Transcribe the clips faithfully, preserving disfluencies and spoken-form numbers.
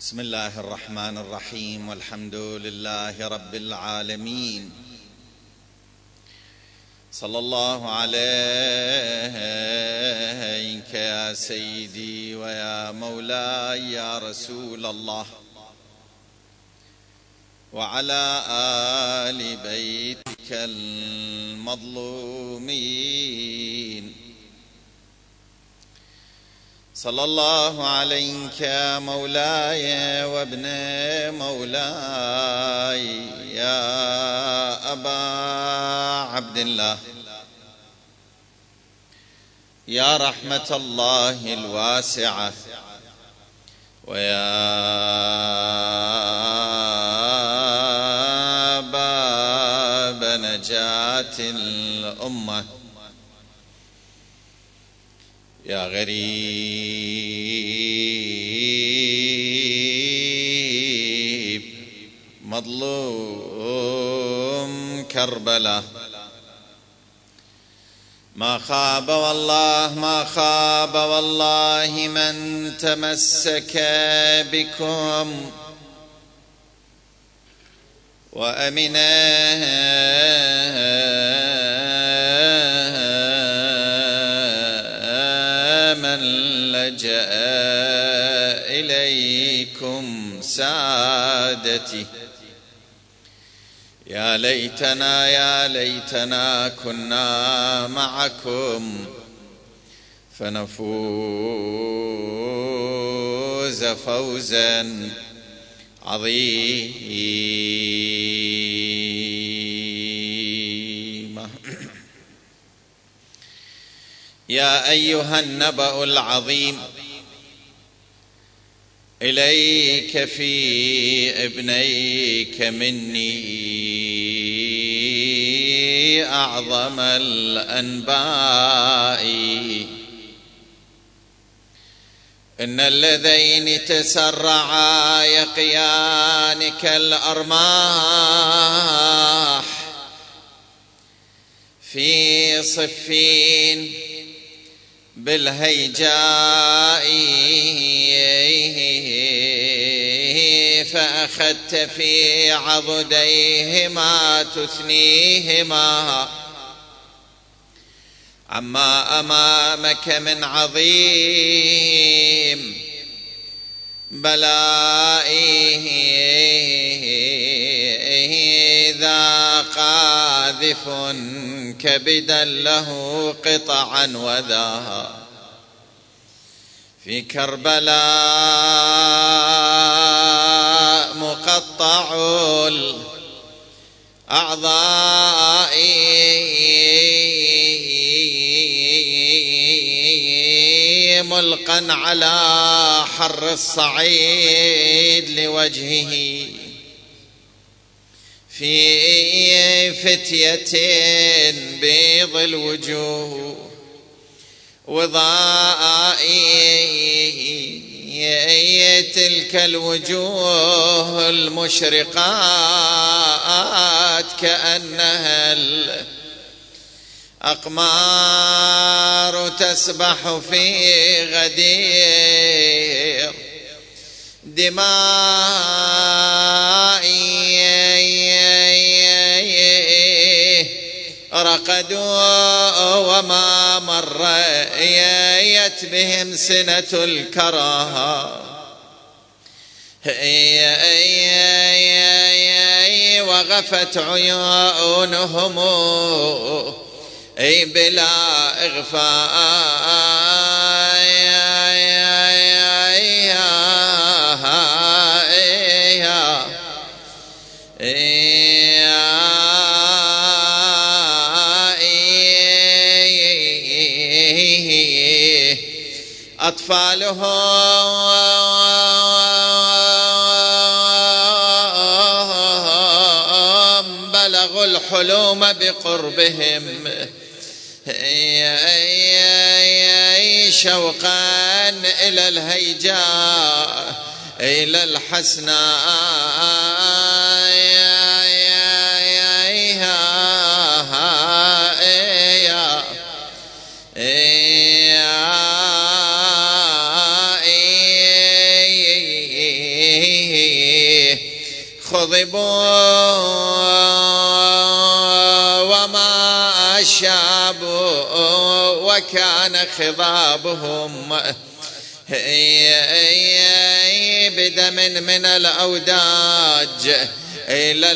بسم الله الرحمن الرحيم، والحمد لله رب العالمين، صلى الله عليك يا سيدي ويا مولاي يا رسول الله، وعلى آل بيتك المظلومين. صلى الله عليك يا مولاي وابن مولاي يا أبا عبد الله، يا رحمة الله الواسعة، ويا باب نجاة الأمة، يا غريب مظلوم كربلاء. ما خاب والله ما خاب والله من تمسك بكم وأمن من لجأ إليكم سادتي. يا ليتنا يا ليتنا كنا معكم فنفوز فوزا عظيما. يا أيها النبأ العظيم، إليك في ابنيك مني أعظم الأنباء. إن اللذين تسرعا يقيانك الأرماح في صفين بالهيجاء، فأخذت في عضديهما تثنيهما عما أمامك من عظيم بلائه، ذا قاذف كبدا له قطعا، وذا في كربلاء مقطع الأعضاء، ملقا على حر الصعيد لوجهه، في فتية بيض الوجوه وضائي، تلك الوجوه المشرقات كأنها الأقمار تسبح في غدير دمائي، رقدوا وما مريت بهم سنة الكراهة، وغفت عيونهم بلا إغفاء، أطفالهم بلغوا الحلوم بقربهم، شوقا إلى الهيجاء إلى الحسناء، غضبوا وما شابوا وكان خضابهم بدم من الأوداج إلى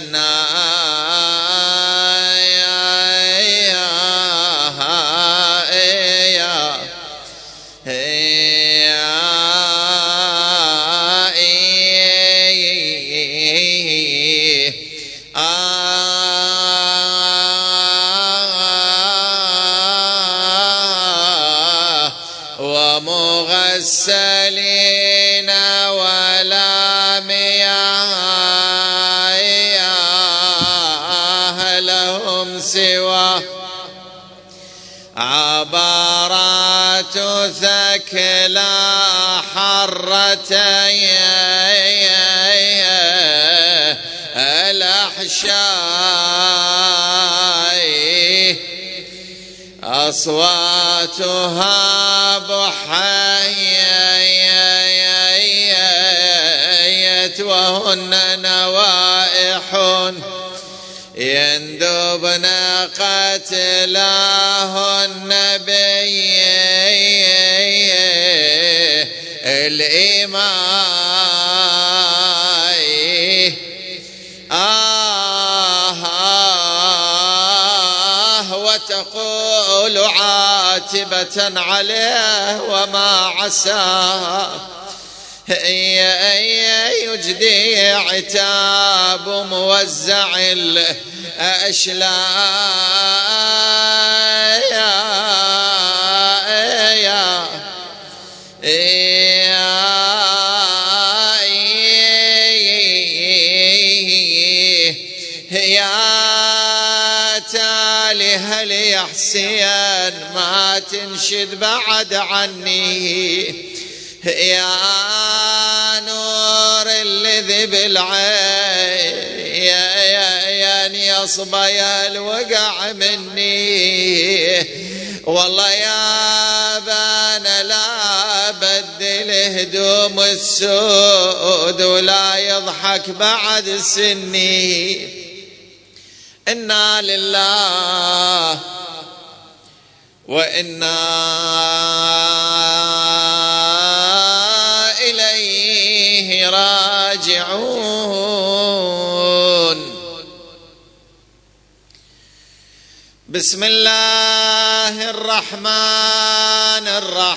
ومغسلين ولا مياه لهم سوى عبارات ثكلى حرتي الأحشاء أصواتها بحيت وهن نوائح يندبن قتلاهن بي الإيماء آه آه وتقول عاتبة عليه وما عساه يجدي عتاب موزع الأشلاء يا تالي هل يحسين ما تنشد بعد عني يا نور الذي بالعين يصبي الوقع مني والله يا بان لا بدل هدوم السود ولا يضحك بعد سني إنا لله وإنا إليه راجعون. بسم الله الرحمن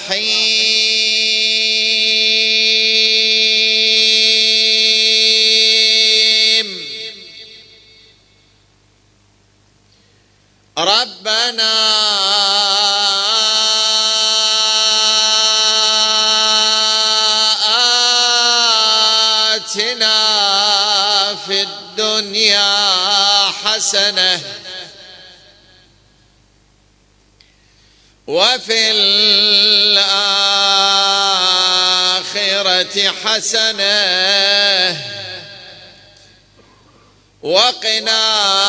الرحيم. ربنا آتنا في الدنيا حسنة وفي الآخرة حسنة وقنا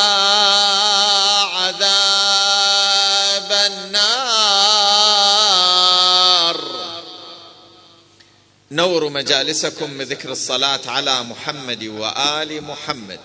عذاب النار. نور مجالسكم بذكر الصلاة على محمد وآل محمد.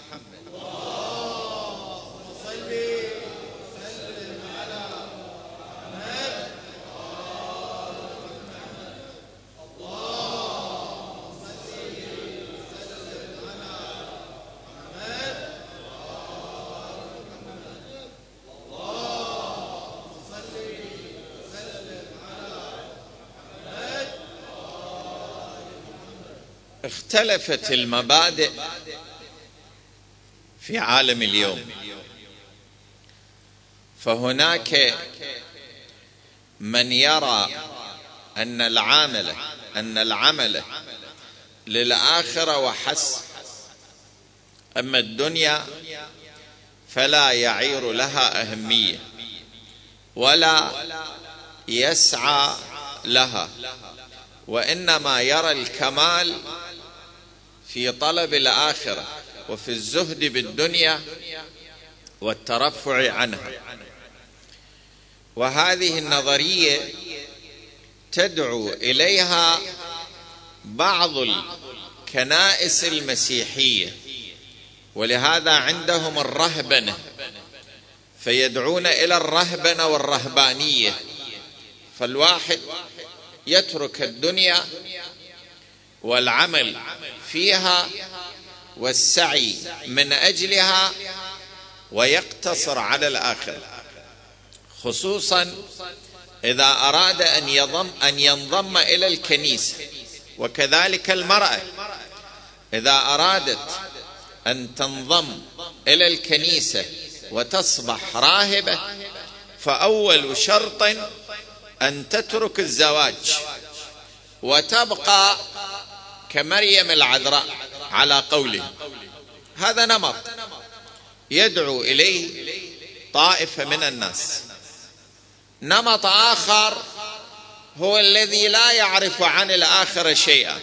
اختلفت المبادئ في عالم اليوم، فهناك من يرى أن العامل أن العمل للآخرة وحسب، أما الدنيا فلا يعير لها أهمية ولا يسعى لها، وإنما يرى الكمال في طلب الآخرة وفي الزهد بالدنيا والترفع عنها. وهذه النظرية تدعو إليها بعض الكنائس المسيحية ولهذا عندهم الرهبنة، فيدعون إلى الرهبنة والرهبانية. فالواحد يترك الدنيا والعمل فيها والسعي من أجلها ويقتصر على الآخرة، خصوصا إذا أراد أن يضم أن ينضم إلى الكنيسة. وكذلك المرأة إذا أرادت أن تنضم إلى الكنيسة وتصبح راهبة، فأول شرط أن تترك الزواج وتبقى كمريم العذراء على قوله. هذا نمط يدعو إليه طائفة من الناس. نمط آخر هو الذي لا يعرف عن الآخرة شيئا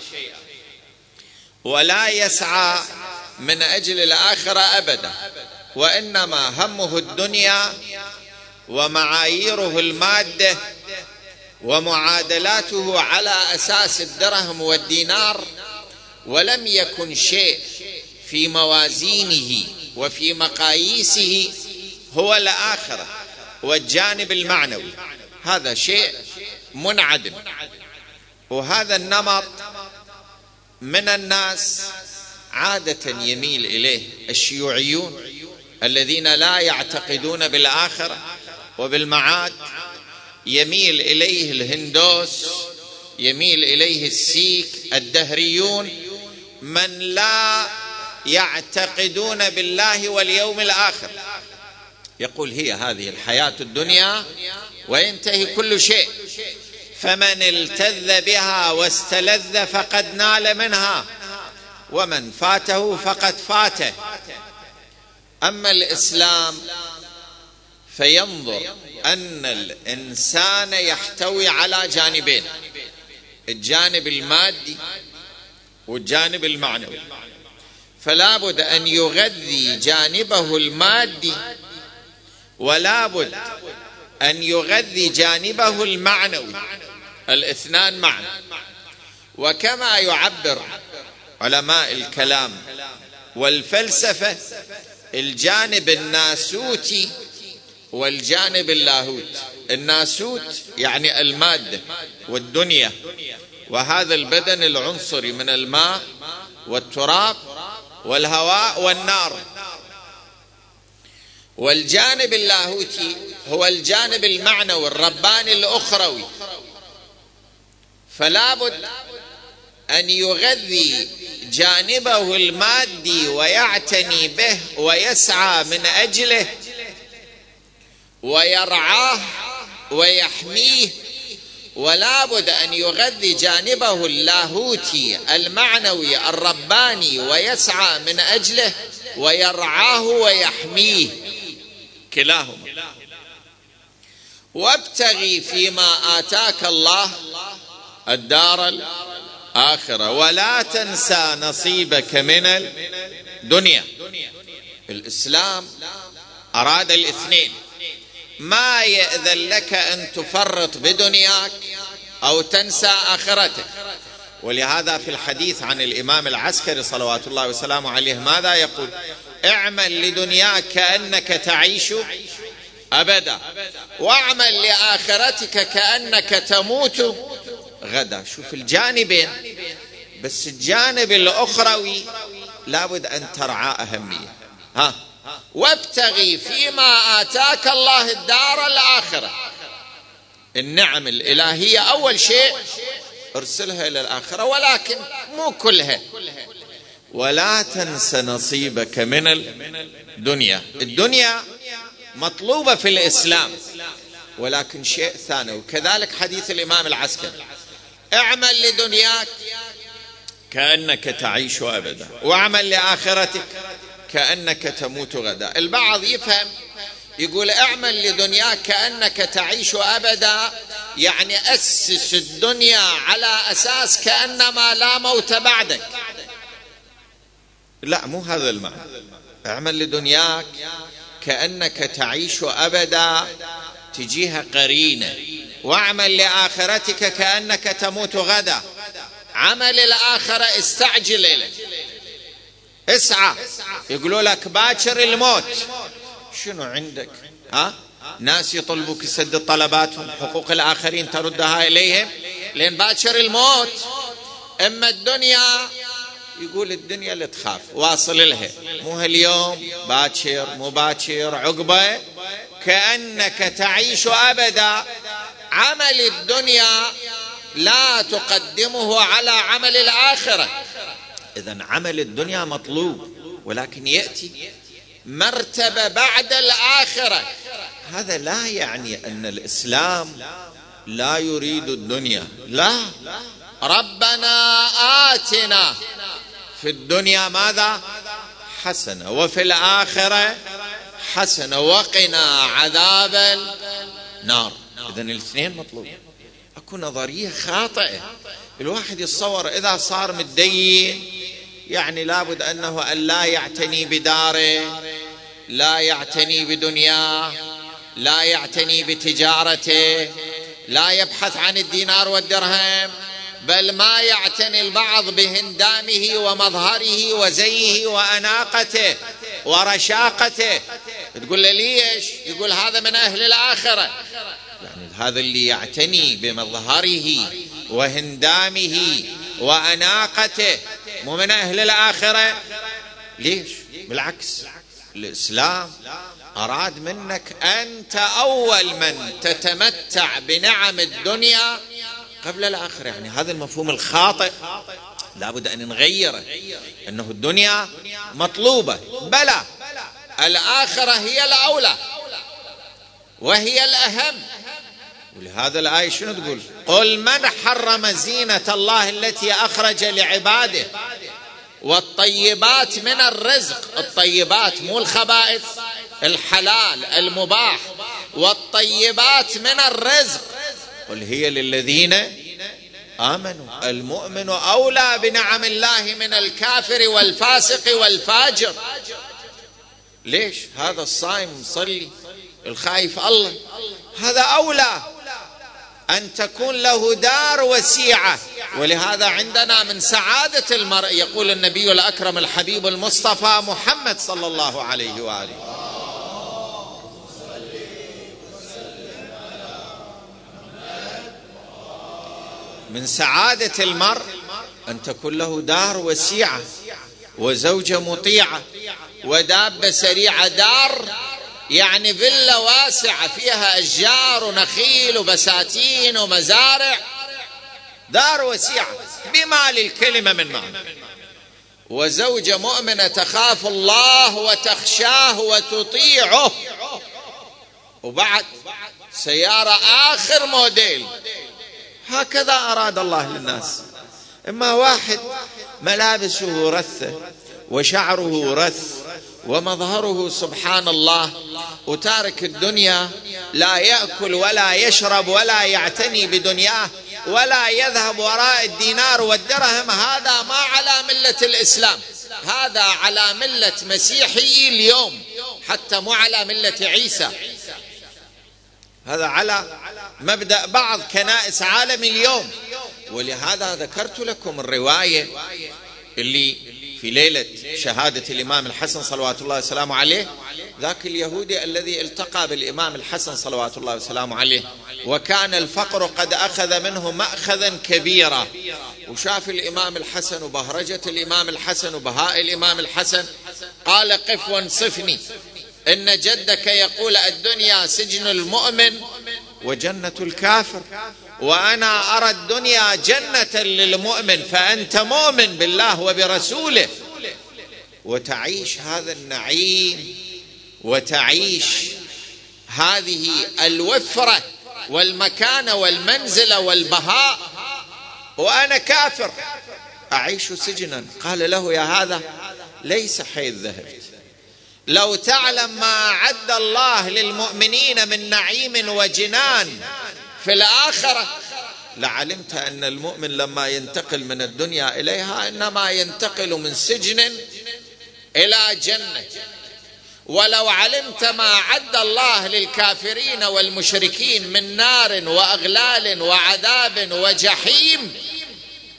ولا يسعى من أجل الآخرة أبدا، وإنما همه الدنيا ومعاييره المادة ومعادلاته على أساس الدرهم والدينار، ولم يكن شيء في موازينه وفي مقاييسه هو الآخرة والجانب المعنوي. هذا شيء منعدم. وهذا النمط من الناس عادة يميل إليه الشيوعيون الذين لا يعتقدون بالآخرة وبالمعاد، يميل إليه الهندوس، يميل إليه السيك، الدهريون، من لا يعتقدون بالله واليوم الآخر. يقول هي هذه الحياة الدنيا وينتهي كل شيء، فمن التذ بها واستلذ فقد نال منها، ومن فاته فقد فاته. أما الإسلام فينظر أن الإنسان يحتوي على جانبين، الجانب المادي والجانب المعنوي، فلا بد أن يغذي جانبه المادي ولا بد أن يغذي جانبه المعنوي، الاثنان معا. وكما يعبر علماء الكلام والفلسفة الجانب الناسوتي والجانب اللاهوت. الناسوت يعني المادة والدنيا، وهذا البدن العنصري من الماء والتراب والهواء والنار. والجانب اللاهوتي هو الجانب المعنوي الرباني الأخروي، فلا بد أن يغذي جانبه المادي ويعتني به ويسعى من أجله ويرعاه ويحميه، ولا بد أن يغذي جانبه اللاهوتي المعنوي الرباني ويسعى من أجله ويرعاه ويحميه، كلاهما. وابتغي فيما آتاك الله الدار الآخرة ولا تنسى نصيبك من الدنيا. الإسلام أراد الاثنين، ما يأذن لك أن تفرط بدنياك أو تنسى آخرتك. ولهذا في الحديث عن الإمام العسكري صلوات الله وسلامه عليه ماذا يقول؟ اعمل لدنياك كأنك تعيش أبدا، واعمل لآخرتك كأنك تموت غدا. شوف الجانبين، بس الجانب الأخروي لابد أن ترعى أهمية. ها وابتغي فيما آتاك الله الدار الآخرة. النعم الإلهية أول شيء ارسلها إلى الآخرة، ولكن مو كلها. ولا تنس نصيبك من الدنيا. الدنيا مطلوبة في الإسلام، ولكن شيء ثاني. وكذلك حديث الإمام العسكري اعمل لدنياك كأنك تعيش أبدا، واعمل لآخرتك كأنك تموت غدا. البعض يفهم يقول اعمل لدنياك كأنك تعيش أبدا، يعني أسس الدنيا على أساس كأنما لا موت بعدك. لا، مو هذا المعنى. اعمل لدنياك كأنك تعيش أبدا تجيها قرينة، واعمل لآخرتك كأنك تموت غدا. عمل الآخرة استعجل إليه، اسعى يقولوا لك باكر الموت. شنو عندك؟ ها؟ ناس يطلبوك يسدد طلباتهم، حقوق الآخرين تردها إليهم، لأن باكر الموت. إما الدنيا، يقول الدنيا اللي تخاف واصل لها، مو هاليوم، باكر مو باكر، عقبة كأنك تعيش أبدا. عمل الدنيا لا تقدمه على عمل الآخرة. إذن عمل الدنيا مطلوب، ولكن يأتي مرتبة بعد الآخرة. هذا لا يعني أن الإسلام لا يريد الدنيا، لا. ربنا آتنا في الدنيا ماذا؟ حسنة، وفي الآخرة حسنة، وقنا عذاب النار. إذن الاثنين مطلوب. أكو نظرية خاطئة، الواحد يتصور إذا صار متدين يعني لابد أنه أن لا يعتني بداره، لا يعتني بدنياه، لا يعتني بتجارته، لا يبحث عن الدينار والدرهم، بل ما يعتني البعض بهندامه ومظهره وزيه وأناقته ورشاقته. تقول له ليش؟ يقول هذا من أهل الآخرة. يعني هذا اللي يعتني بمظهره وهندامه وأناقته مو من أهل الآخرة؟ ليش؟ بالعكس، الإسلام أراد منك أنت أول من تتمتع بنعم الدنيا قبل الآخرة. يعني هذا المفهوم الخاطئ لابد أن نغيره، أنه الدنيا مطلوبة، بلى الآخرة هي الأولى وهي الأهم. ولهذا الآية شنو تقول؟ قل من حرم زينة الله التي أخرج لعباده والطيبات من الرزق. الطيبات مو الخبائث، الحلال المباح، والطيبات من الرزق قل هي للذين آمنوا. المؤمن أولى بنعم الله من الكافر والفاسق والفاجر. ليش؟ هذا الصائم مصلي الخايف الله هذا أولى أن تكون له دار وسيعة. ولهذا عندنا من سعادة المرء، يقول النبي الأكرم الحبيب المصطفى محمد صلى الله عليه وآله، من سعادة المرء أن تكون له دار وسيعة وزوجة مطيعة ودابة سريعة. دار يعني فيلا واسعة فيها أشجار ونخيل وبساتين ومزارع، دار وسيعة بما للكلمة من معنى. وزوجة مؤمنة تخاف الله وتخشاه وتطيعه. وبعد سيارة آخر موديل. هكذا أراد الله للناس. إما واحد ملابسه رثة وشعره رث ومظهره سبحان الله وتارك الدنيا، لا يأكل ولا يشرب ولا يعتني بدنياه ولا يذهب وراء الدينار والدرهم، هذا ما على ملة الإسلام، هذا على ملة مسيحي اليوم، حتى مو على ملة عيسى. هذا على مبدأ بعض كنائس عالم اليوم. ولهذا ذكرت لكم الرواية اللي في ليلة شهادة الإمام الحسن صلوات الله وسلامه عليه، ذاك اليهودي الذي التقى بالإمام الحسن صلوات الله وسلامه عليه وكان الفقر قد أخذ منه مأخذا كبيرا، وشاف الإمام الحسن وبهرجة الإمام الحسن وبهاء الإمام الحسن، قال قف وانصفني، إن جدك يقول الدنيا سجن المؤمن وجنة الكافر، وأنا أرى الدنيا جنة للمؤمن، فأنت مؤمن بالله وبرسوله وتعيش هذا النعيم وتعيش هذه الوفرة والمكانة والمنزلة والبهاء، وأنا كافر أعيش سجنا. قال له يا هذا ليس حيث ذهبت، لو تعلم ما أعد الله للمؤمنين من نعيم وجنان في الآخرة لعلمت أن المؤمن لما ينتقل من الدنيا إليها إنما ينتقل من سجن إلى جنة. ولو علمت ما أعد الله للكافرين والمشركين من نار وأغلال وعذاب وجحيم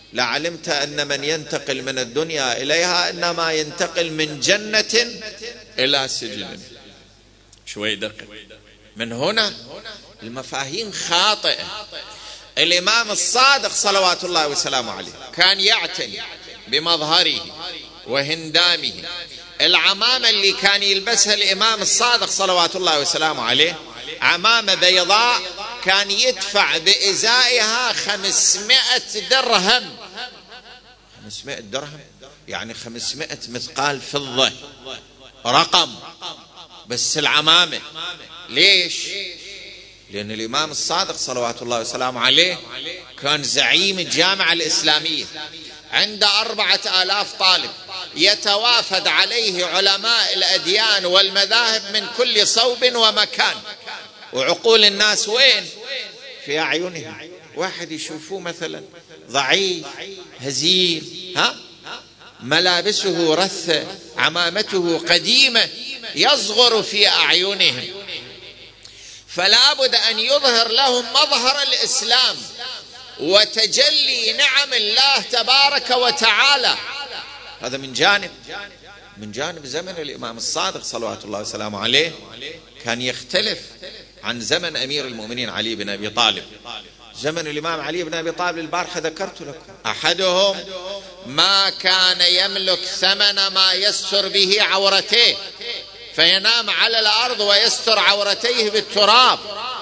لعلمت أن من ينتقل من الدنيا إليها إنما ينتقل من جنة إلى سجن. شوي دقيق. من هنا المفاهيم خاطئة. الإمام الصادق صلوات الله وسلامه عليه كان يعتني بمظهره وهندامه. العمامة اللي كان يلبسها الإمام الصادق صلوات الله وسلامه عليه عمامة بيضاء، كان يدفع بإزائها خمسمائة درهم. خمسمائة درهم يعني خمسمائة مثقال فضة، رقم بس العمامة. ليش؟ لأن الإمام الصادق صلوات الله وسلامه عليه كان زعيم الجامعة الإسلامية، عنده أربعة آلاف طالب، يتوافد عليه علماء الأديان والمذاهب من كل صوب ومكان. وعقول الناس وين؟ في أعينهم. واحد يشوفوه مثلا ضعيف هزيل، ها ملابسه رثة، عمامته قديمة، يصغر في أعينهم، فلا بد أن يظهر لهم مظهر الإسلام وتجلي نعم الله تبارك وتعالى. هذا من جانب. من جانب زمن الإمام الصادق صلوات الله وسلامه عليه كان يختلف عن زمن أمير المؤمنين علي بن أبي طالب. زمن الإمام علي بن أبي طالب البارحة ذكرت لكم، أحدهم ما كان يملك ثمن ما يستر به عورتيه، فينام على الأرض ويستر عورتيه بالتراب.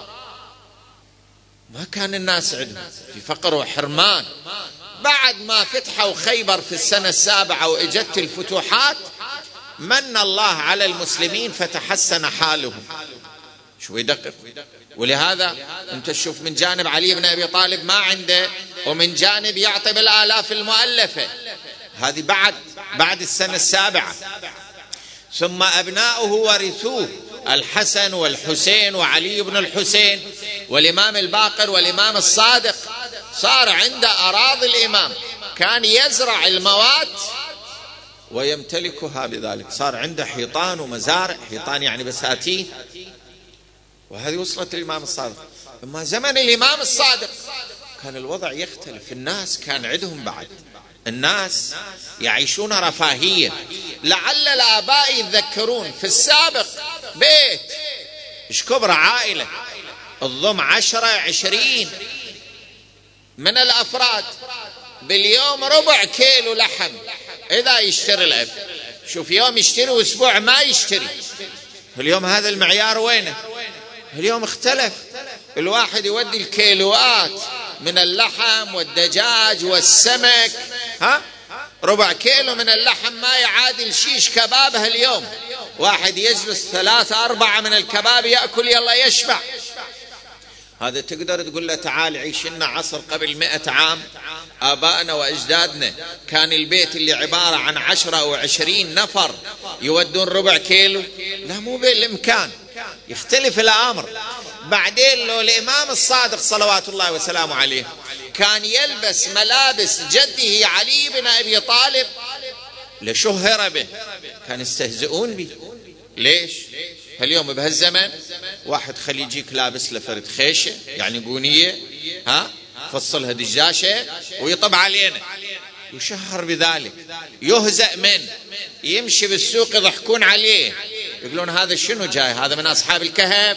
ما كان الناس عندهم في فقر وحرمان. بعد ما فتحوا خيبر في السنة السابعة وإجت الفتوحات، من الله على المسلمين فتحسن حالهم. شو يدقق. ولهذا انت تشوف من جانب علي بن أبي طالب ما عنده، ومن جانب يعطي بالآلاف المؤلفة. هذه بعد بعد السنة السابعة. ثم أبناؤه ورثوه، الحسن والحسين وعلي بن الحسين والإمام الباقر والإمام الصادق. صار عنده أراضي الإمام، كان يزرع المواد ويمتلكها بذلك. صار عنده حيطان ومزارع، حيطان يعني بساتين، وهذه وصلت الإمام الصادق. أما زمن الإمام الصادق كان الوضع يختلف. الناس كان عندهم بعد، الناس يعيشون رفاهية. لعل الآباء يتذكرون في السابق بيت إيش كبر عائلة الضم عشرة عشرين من الأفراد، باليوم ربع كيلو لحم إذا يشتري الأب. شوف يوم يشتري وأسبوع ما يشتري. اليوم هذا المعيار وينه؟ اليوم اختلف. الواحد يودي الكيلوات من اللحم والدجاج والسمك، ها ربع كيلو من اللحم ما يعادل شيش كبابه اليوم. واحد يجلس ثلاثة أربعة من الكباب يأكل يلا يشبع. هذا تقدر تقول له تعال عيش لنا عصر قبل مئة عام. آبائنا وأجدادنا كان البيت اللي عبارة عن عشرة أو عشرين نفر يودون ربع كيلو؟ لا، مو بالإمكان. يختلف الأمر. بعدين لو الإمام الصادق صلوات الله وسلامه عليه كان يلبس ملابس جده علي بن أبي طالب لشهر به، كان يستهزئون به. ليش؟ اليوم بهالزمن واحد خلي يجيك لابس لفرد خيشة يعني بونية، ها فصلها دجاشة ويطب علينا، يشهر بذلك، يهزأ من يمشي بالسوق يضحكون عليه، يقولون هذا شنو جاي، هذا من أصحاب الكهف.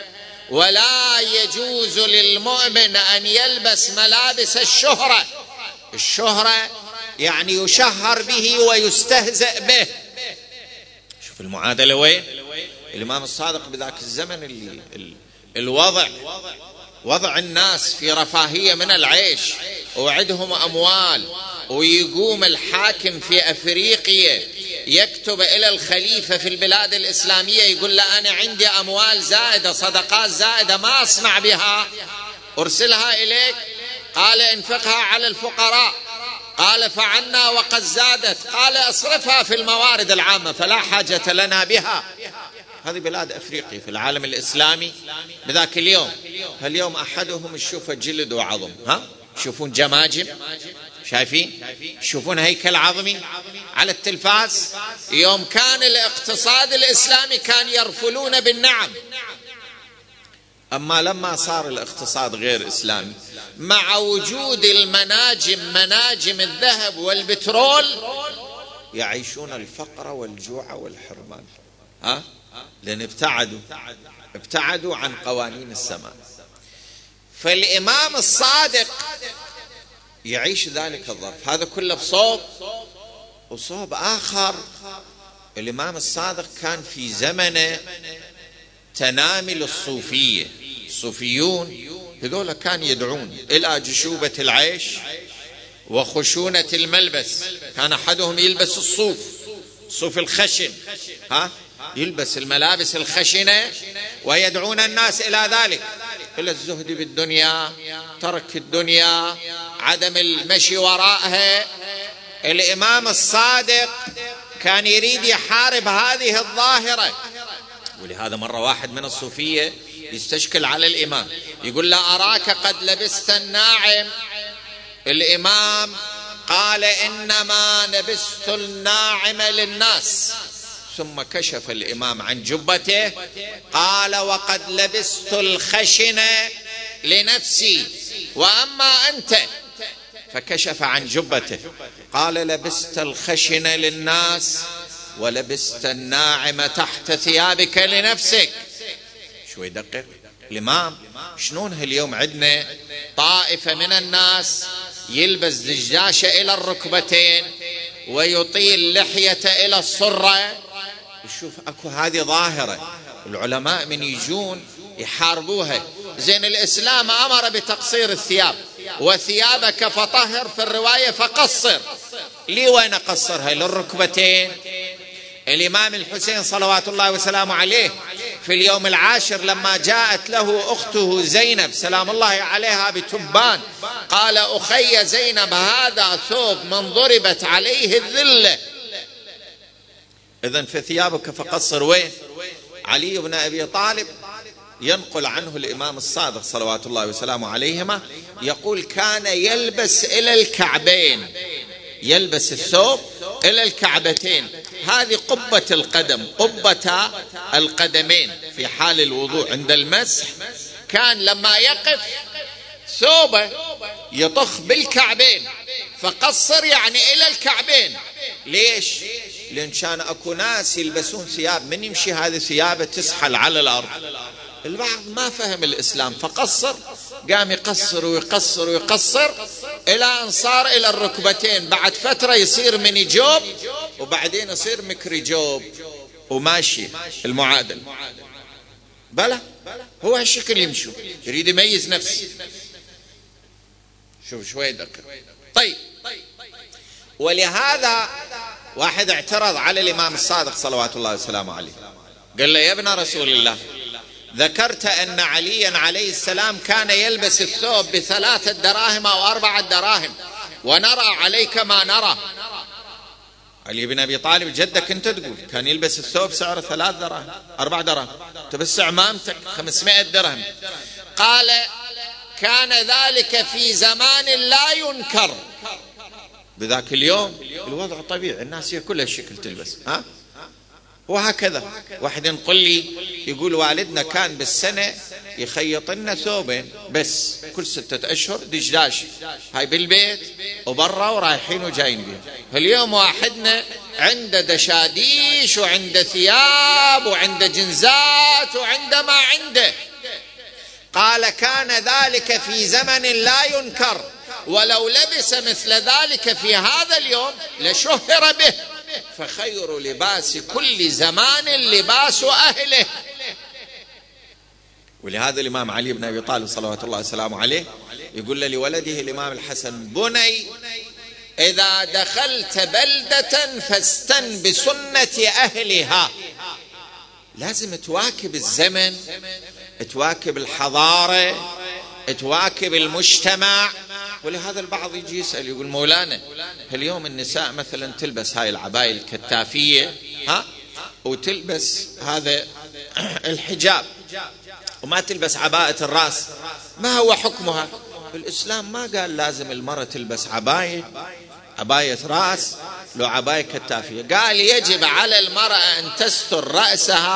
ولا يجوز للمؤمن أن يلبس ملابس الشهرة. الشهرة يعني يشهر به ويستهزأ به. شوف المعادلة وين. الإمام الصادق بذاك الزمن اللي الوضع وضع الناس في رفاهية من العيش وعندهم أموال، ويقوم الحاكم في أفريقيا يكتب إلى الخليفة في البلاد الإسلامية يقول له أنا عندي أموال زائدة، صدقات زائدة ما أصنع بها، أرسلها إليك. قال انفقها على الفقراء. قال فعنا وقد زادت. قال اصرفها في الموارد العامة فلا حاجة لنا بها. هذه بلاد أفريقيا في العالم الإسلامي بذاك اليوم. هاليوم أحدهم يشوف جلد وعظم، ها يشوفون جماجم، شايفين، يشوفون هيكل عظمي على التلفاز. يوم كان الاقتصاد الإسلامي كان يرفلون بالنعم. أما لما صار الاقتصاد غير إسلامي مع وجود المناجم مناجم الذهب والبترول يعيشون الفقر والجوع والحرمان، ها؟ لأن ابتعدوا ابتعدوا عن قوانين السماء. فالإمام الصادق يعيش ذلك الظرف هذا كله بصوب وصوب آخر. الإمام الصادق كان في زمنه تنامي للصوفية. الصوفيون هذول كان يدعون إلى جشوبة العيش وخشونة الملبس. كان أحدهم يلبس الصوف، صوف الخشن، ها؟ يلبس الملابس الخشنة ويدعون الناس إلى ذلك، إلى الزهد بالدنيا، ترك الدنيا، عدم المشي وراءها. الإمام الصادق كان يريد يحارب هذه الظاهرة، ولهذا مرة واحد من الصوفية يستشكل على الإمام يقول لا أراك قد لبست الناعم. الإمام قال إنما لبست الناعم للناس. ثم كشف الإمام عن جبته قال وقد لبست الخشن لنفسي وأما أنت، فكشف عن جبته قال لبست الخشن للناس ولبست الناعم تحت ثيابك لنفسك. شو يدقق الإمام. شلون اليوم عندنا طائفة من الناس يلبس دجاشة إلى الركبتين ويطيل لحية إلى الصرة. شوف أكو هذه ظاهرة العلماء من يجون يحاربوها. زين الإسلام أمر بتقصير الثياب، وثيابك فطهر في الرواية فقصر. لي وين أقصرها؟ للركبتين. الإمام الحسين صلوات الله وسلامه عليه في اليوم العاشر لما جاءت له أخته زينب سلام الله عليها بتبان قال أخي زينب هذا ثوب من ضربت عليه الذلة، إذن في ثيابك فقصر. وين؟ علي بن أبي طالب ينقل عنه الإمام الصادق صلوات الله وسلامه عليهما يقول كان يلبس إلى الكعبين، يلبس الثوب إلى الكعبتين، هذه قبة القدم، قبة القدمين في حال الوضوء. عند المسح كان لما يقف ثوبه يطخ بالكعبين، فقصر يعني إلى الكعبين. ليش؟ لأن كان أكو ناس يلبسون ثياب من يمشي هذه ثيابه تسحل على الأرض. البعض ما فهم الإسلام فقصر، قام يقصر ويقصر ويقصر إلى أن صار إلى الركبتين. بعد فترة يصير مني جوب وبعدين يصير مكري جوب وماشي المعادل. بلى هو هالشكل يمشوا، يريد يميز نفسه. شوف شوي دقيق. طيب ولهذا واحد اعترض على الإمام الصادق صلوات الله وسلامه عليه قال له يا ابن رسول الله ذكرت أن عليا عليه السلام كان يلبس الثوب بثلاثة دراهم أو أربعة دراهم ونرى عليك ما نرى. علي بن أبي طالب جدك أنت تقول كان يلبس الثوب سعره ثلاث دراهم أربع دراهم، تبس عمامتك خمسمائة درهم. قال كان ذلك في زمان لا ينكر. بذاك اليوم الوضع طبيعي، الناس هي كل الشكل تلبس، ها؟ وهكذا واحد ينقل لي يقول والدنا كان بالسنة يخيط لنا ثوبين بس كل ستة أشهر دجاج، هاي بالبيت وبرا ورايحين وجايين بيه. اليوم واحدنا عنده دشاديش وعنده ثياب وعنده جنزات وعنده ما عنده. قال كان ذلك في زمن لا ينكر، ولو لبس مثل ذلك في هذا اليوم لشهر به، فخير لباس كل زمان لباس أهله. ولهذا الإمام علي بن أبي طالب صلوات الله وسلامه عليه يقول لولده الإمام الحسن بني إذا دخلت بلدة فاستن بسنة أهلها. لازم تواكب الزمن، تواكب الحضارة، تواكب المجتمع. ولهذا البعض يجي يسأل يقول مولانا اليوم النساء مثلا تلبس هاي العباية الكتافية ها وتلبس هذا الحجاب وما تلبس عباءة الرأس، ما هو حكمها؟ الإسلام ما قال لازم المرأة تلبس عباية عباية رأس لو عباية كتافية، قال يجب على المرأة أن تستر رأسها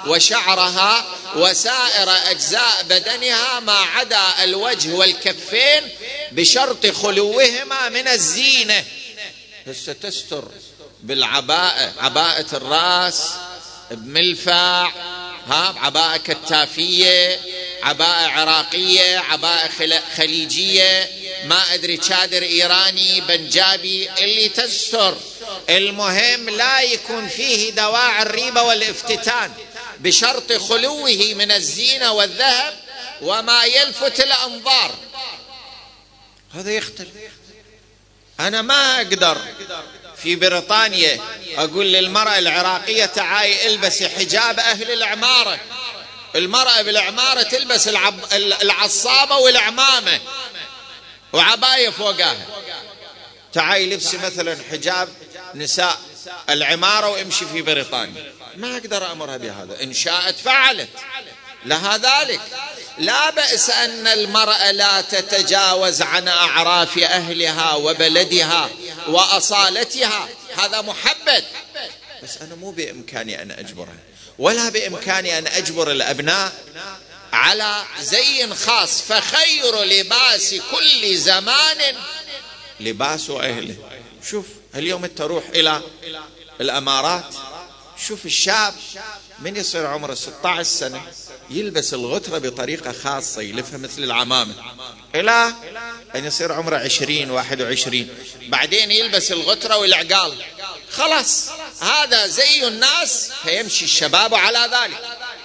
وشعرها وسائر أجزاء بدنها ما عدا الوجه والكفين بشرط خلوهما من الزينة. بس تستر بالعباءة، عباءة الرأس بملفع، ها عباءة كتافية، عباءة عراقية، عباءة خليجية، ما أدري شادر إيراني بنجابي، اللي تستر. المهم لا يكون فيه دواعي الريبة والافتتان بشرط خلوه من الزينة والذهب وما يلفت الأنظار. هذا يختلف. أنا ما أقدر في بريطانيا أقول للمرأة العراقية تعالي البسي حجاب أهل العمارة. المرأة بالعمارة تلبس العب... العصابة والعمامة وعباية فوقها. تعالي لبسي مثلا حجاب نساء العمارة وامشي في بريطانيا. ما أقدر أمرها بهذا، إن شاءت فعلت، لها ذلك. لا بأس أن المرأة لا تتجاوز عن أعراف أهلها وبلدها وأصالتها، هذا محبب. بس أنا مو بإمكاني أن أجبرها، ولا بإمكاني أن أجبر الأبناء على زي خاص. فخير لباس كل زمان لباس أهله. شوف اليوم انت تروح إلى الأمارات، شوف الشاب من يصير عمره ستة عشر سنة يلبس الغترة بطريقة خاصة يلفها مثل العمامة، إلى أن يصير عمره عشرين واحد وعشرين، بعدين يلبس الغترة والعقال. خلاص هذا زي الناس، فيمشي الشباب على ذلك.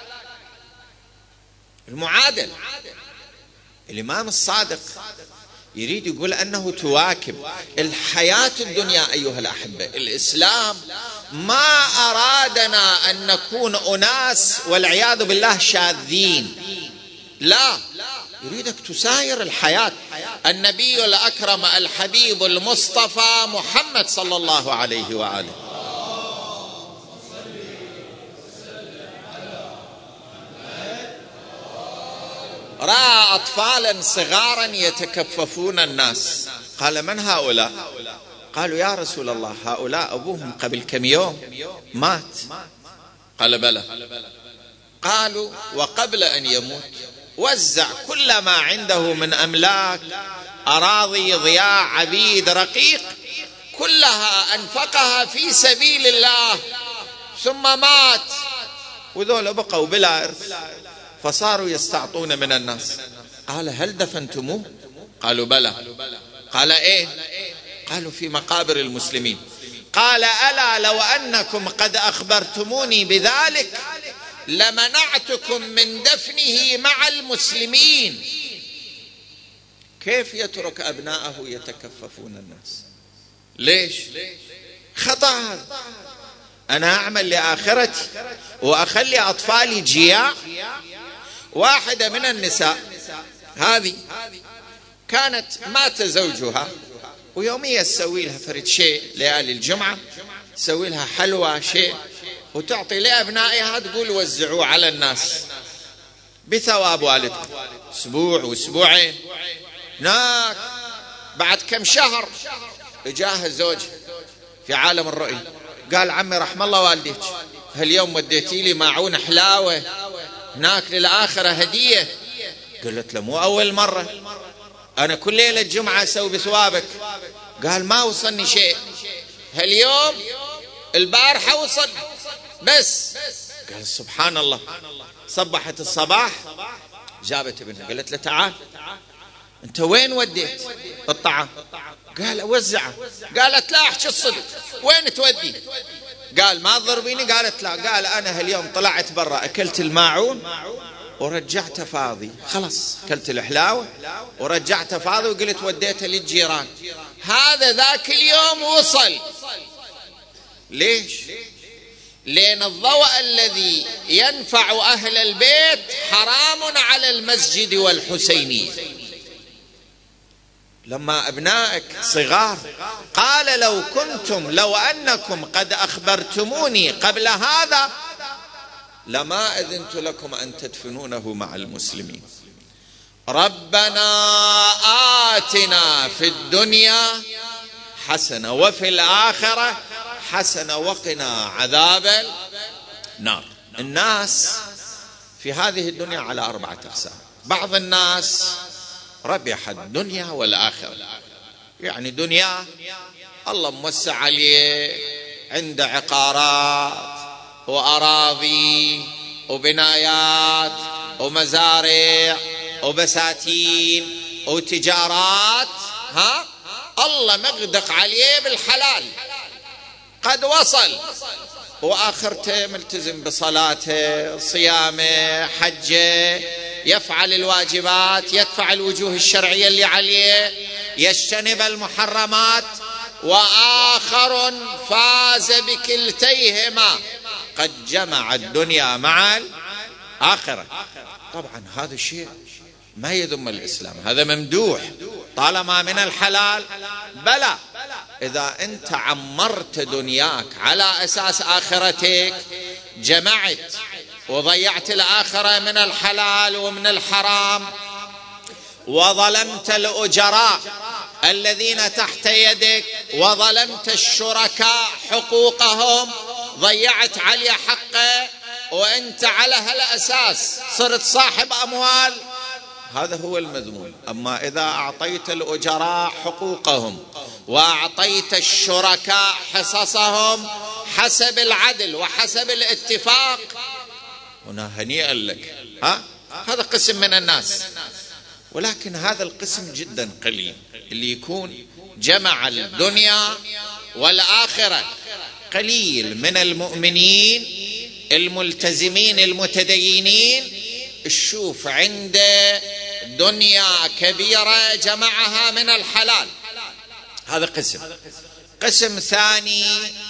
المعادل الإمام الصادق يريد يقول أنه تواكب الحياة الدنيا. أيها الأحبة، الإسلام ما أرادنا أن نكون أناس والعياذ بالله شاذين، لا، يريدك تساير الحياة. النبي الأكرم الحبيب المصطفى محمد صلى الله عليه وآله رأى أطفالا صغارا يتكففون الناس، قال من هؤلاء؟ قالوا يا رسول الله هؤلاء أبوهم قبل كم يوم مات. قال بلى. قالوا وقبل أن يموت وزع كل ما عنده من أملاك، أراضي، ضياع، عبيد، رقيق، كلها أنفقها في سبيل الله، ثم مات وذول بقوا بلا إرث، فصاروا يستعطون من الناس. قال هل دفنتموه؟ قالوا بلى. قال ايه؟ قالوا في مقابر المسلمين. قال ألا لو أنكم قد أخبرتموني بذلك لمنعتكم من دفنه مع المسلمين. كيف يترك أبناءه يتكففون الناس؟ ليش؟ خطأ هذا. أنا أعمل لآخرتي وأخلي أطفالي جياع. واحدة من النساء هذه كانت مات زوجها، ويوميا تسوي لها فرد شيء ليالي الجمعة، تسوي لها حلوى شيء وتعطي لأبنائها، تقول وزعوه على الناس بثواب والدكم. أسبوع وأسبوعين، هناك بعد كم شهر جاء الزوج في عالم الرؤية، قال عمي رحم الله والديك، هاليوم وديتي لي ماعون حلاوة هناك للآخرة هدية. قلت له مو أول مرة، أنا كل ليلة الجمعة أسوي بثوابك. قال ما وصلني شيء، هاليوم البارحة وصل بس. قال سبحان الله. صبحت الصباح جابت ابنها، قالت له تعال أنت وين وديت الطعام؟ قال أوزعه. قالت لا أحكي الصدق، وين تودي؟ قال ما تضربيني؟ قالت لا. قال أنا هاليوم طلعت برا أكلت الماعون ورجعت فاضي، خلص أكلت الحلاوة ورجعت فاضي وقلت وديته للجيران. هذا ذاك اليوم وصل. ليش؟ لأن الضوء الذي ينفع أهل البيت حرام على المسجد والحسينية. لما أبنائك صغار قال لو كنتم لو أنكم قد أخبرتموني قبل هذا لما أذنت لكم أن تدفنونه مع المسلمين. ربنا آتنا في الدنيا حسنة وفي الآخرة حسنة وقنا عذاب النار. الناس في هذه الدنيا على أربعة أقسام. بعض الناس ربح الدنيا والآخرة، يعني دنيا الله موسع عليه، عنده عقارات وأراضي وبنايات ومزارع وبساتين وتجارات، ها الله مغدق عليه بالحلال، قد وصل، وآخرته ملتزم بصلاته صيامه حجه، يفعل الواجبات، يدفع الوجوه الشرعية اللي عليه، يجتنب المحرمات، وآخر فاز بكلتيهما، قد جمع الدنيا مع الآخرة. طبعا هذا الشيء ما يذم الإسلام، هذا ممدوح طالما من الحلال. بلى إذا أنت عمرت دنياك على أساس آخرتك، جمعت وضيعت الآخرة من الحلال ومن الحرام، وظلمت الأجراء الذين تحت يدك، وظلمت الشركاء حقوقهم، ضيعت عليه حقه، وأنت على هالأساس صرت صاحب أموال، هذا هو المذموم. أما إذا أعطيت الأجراء حقوقهم وأعطيت الشركاء حصصهم حسب العدل وحسب الاتفاق، هنا هنيئا لك. ها؟ هذا قسم من الناس، ولكن هذا القسم جدا قليل اللي يكون جمع الدنيا والآخرة. قليل من المؤمنين الملتزمين المتدينين الشوف عنده دنيا كبيرة جمعها من الحلال، هذا قسم. قسم ثاني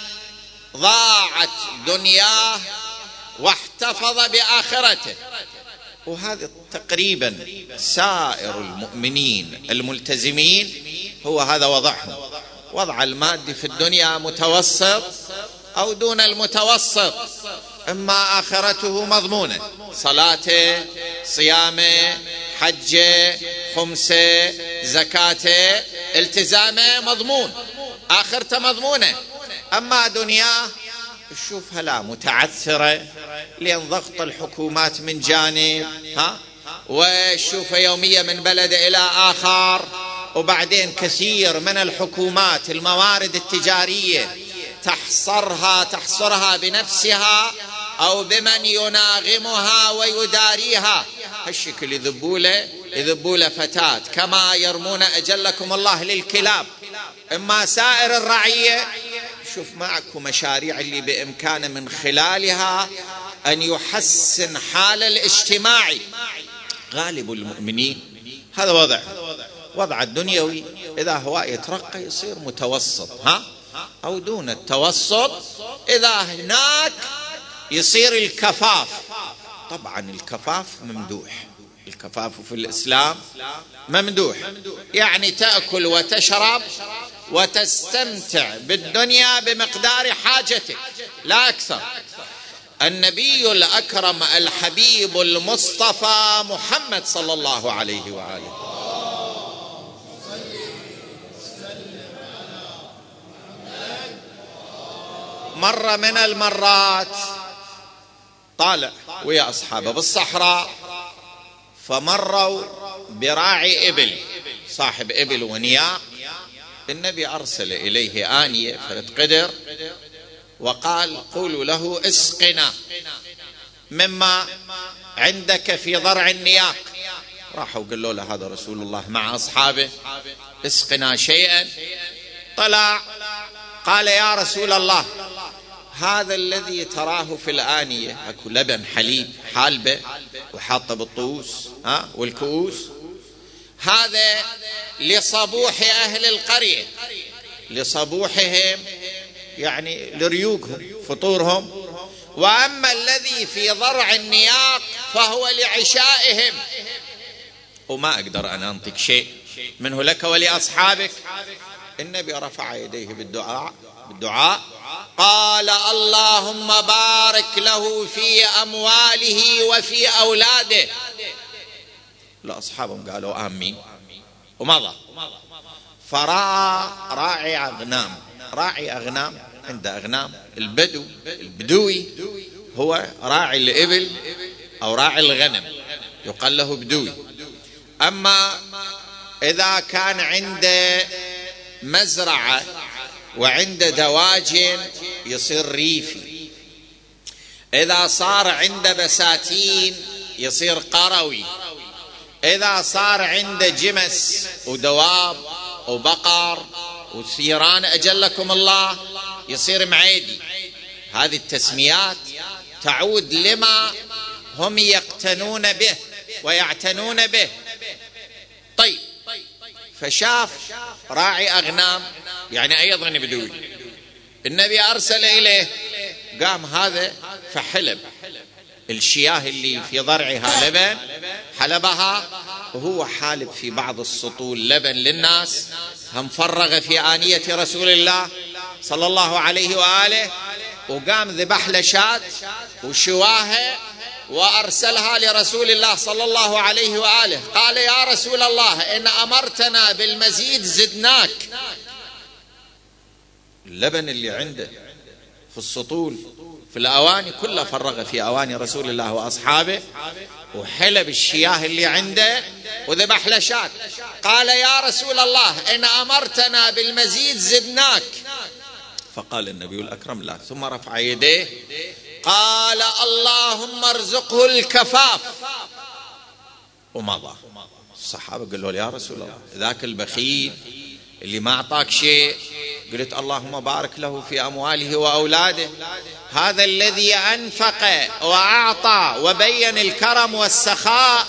ضاعت دنياه واحتفظ بآخرته، وهذا تقريبا سائر المؤمنين الملتزمين هو هذا وضعهم. وضع المادي في الدنيا متوسط أو دون المتوسط، إما آخرته مضمونة، صلاته صيامه حجه خمسه زكاته التزامه مضمون، آخرته مضمونة. أما دنياه شوفها لا متعثرة، لأن ضغط الحكومات من جانب، ها وشوف يومية من بلد إلى آخر، وبعدين كثير من الحكومات الموارد التجارية تحصرها تحصرها بنفسها أو بمن يناغمها ويداريها. هالشكل يذبوله يذبوله فتاة كما يرمون أجلكم الله للكلاب. إما سائر الرعية شوف معكم مشاريع اللي بإمكانه من خلالها أن يحسن حال الاجتماعي. غالب المؤمنين هذا وضع وضع الدنيوي، إذا هو يترقى يصير متوسط، ها أو دون التوسط، إذا هناك يصير الكفاف. طبعا الكفاف ممدوح، الكفاف في الإسلام ممدوح، يعني تأكل وتشرب وتستمتع بالدنيا بمقدار حاجتك لا أكثر. النبي الأكرم الحبيب المصطفى محمد صلى الله عليه وآله مرة من المرات طالع ويا أصحابه بالصحراء، فمروا براعي إبل، صاحب إبل ونياق. النبي أرسل إليه آنية فرد قدر وقال قولوا له اسقنا مما عندك في ضرع النياق. راحوا قالوا له هذا رسول الله مع أصحابه، اسقنا شيئا. طلع قال يا رسول الله هذا الذي تراه في الآنية أكو لبن حليب حالبة وحاطة بالطوس ها والكؤوس، هذا لصبوح أهل القرية، لصبوحهم يعني لريوقهم فطورهم، وأما الذي في ضرع النياق فهو لعشائهم. وما أقدر أن أنطق شيء منه لك ولأصحابك. النبي رفع يديه بالدعاء بالدعاء قال اللهم بارك له في أمواله وفي أولاده. لأصحابهم قالوا آمين ومضى. فرأى راعي أغنام، راعي أغنام عنده أغنام البدو البدوي هو راعي الإبل أو راعي الغنم يقال له بدوي. أما إذا كان عنده مزرعة وعنده دواجن يصير ريفي. إذا صار عنده بساتين يصير قروي. إذا صار عنده جمس ودواب وبقر وثيران أجلكم الله يصير معيدي. هذه التسميات تعود لما هم يقتنون به ويعتنون به. طيب، فشاف راعي أغنام يعني أيضا بدوي، النبي أرسل إليه، قام هذا فحلب الشياه اللي في ضرعها لبن، حلبها وهو حالب في بعض السطول لبن للناس، هم فرغ في آنية رسول الله صلى الله عليه وآله، وقام ذبح له شاة وشواها وأرسلها لرسول الله صلى الله عليه وآله. قال يا رسول الله إن أمرتنا بالمزيد زدناك. اللبن اللي عنده في السطول في الأواني كلها فرغ في أواني رسول الله وأصحابه، وحلب الشياه اللي عنده وذبح له شاة. قال يا رسول الله إن أمرتنا بالمزيد زدناك. فقال النبي الأكرم لا، ثم رفع يديه قال اللهم ارزقه الكفاف ومضى. الصحابة قالوا يا رسول الله ذاك البخيل اللي ما أعطاك شيء، قلت اللهم بارك له في أمواله وأولاده. هذا الذي أنفق وأعطى وبين الكرم والسخاء،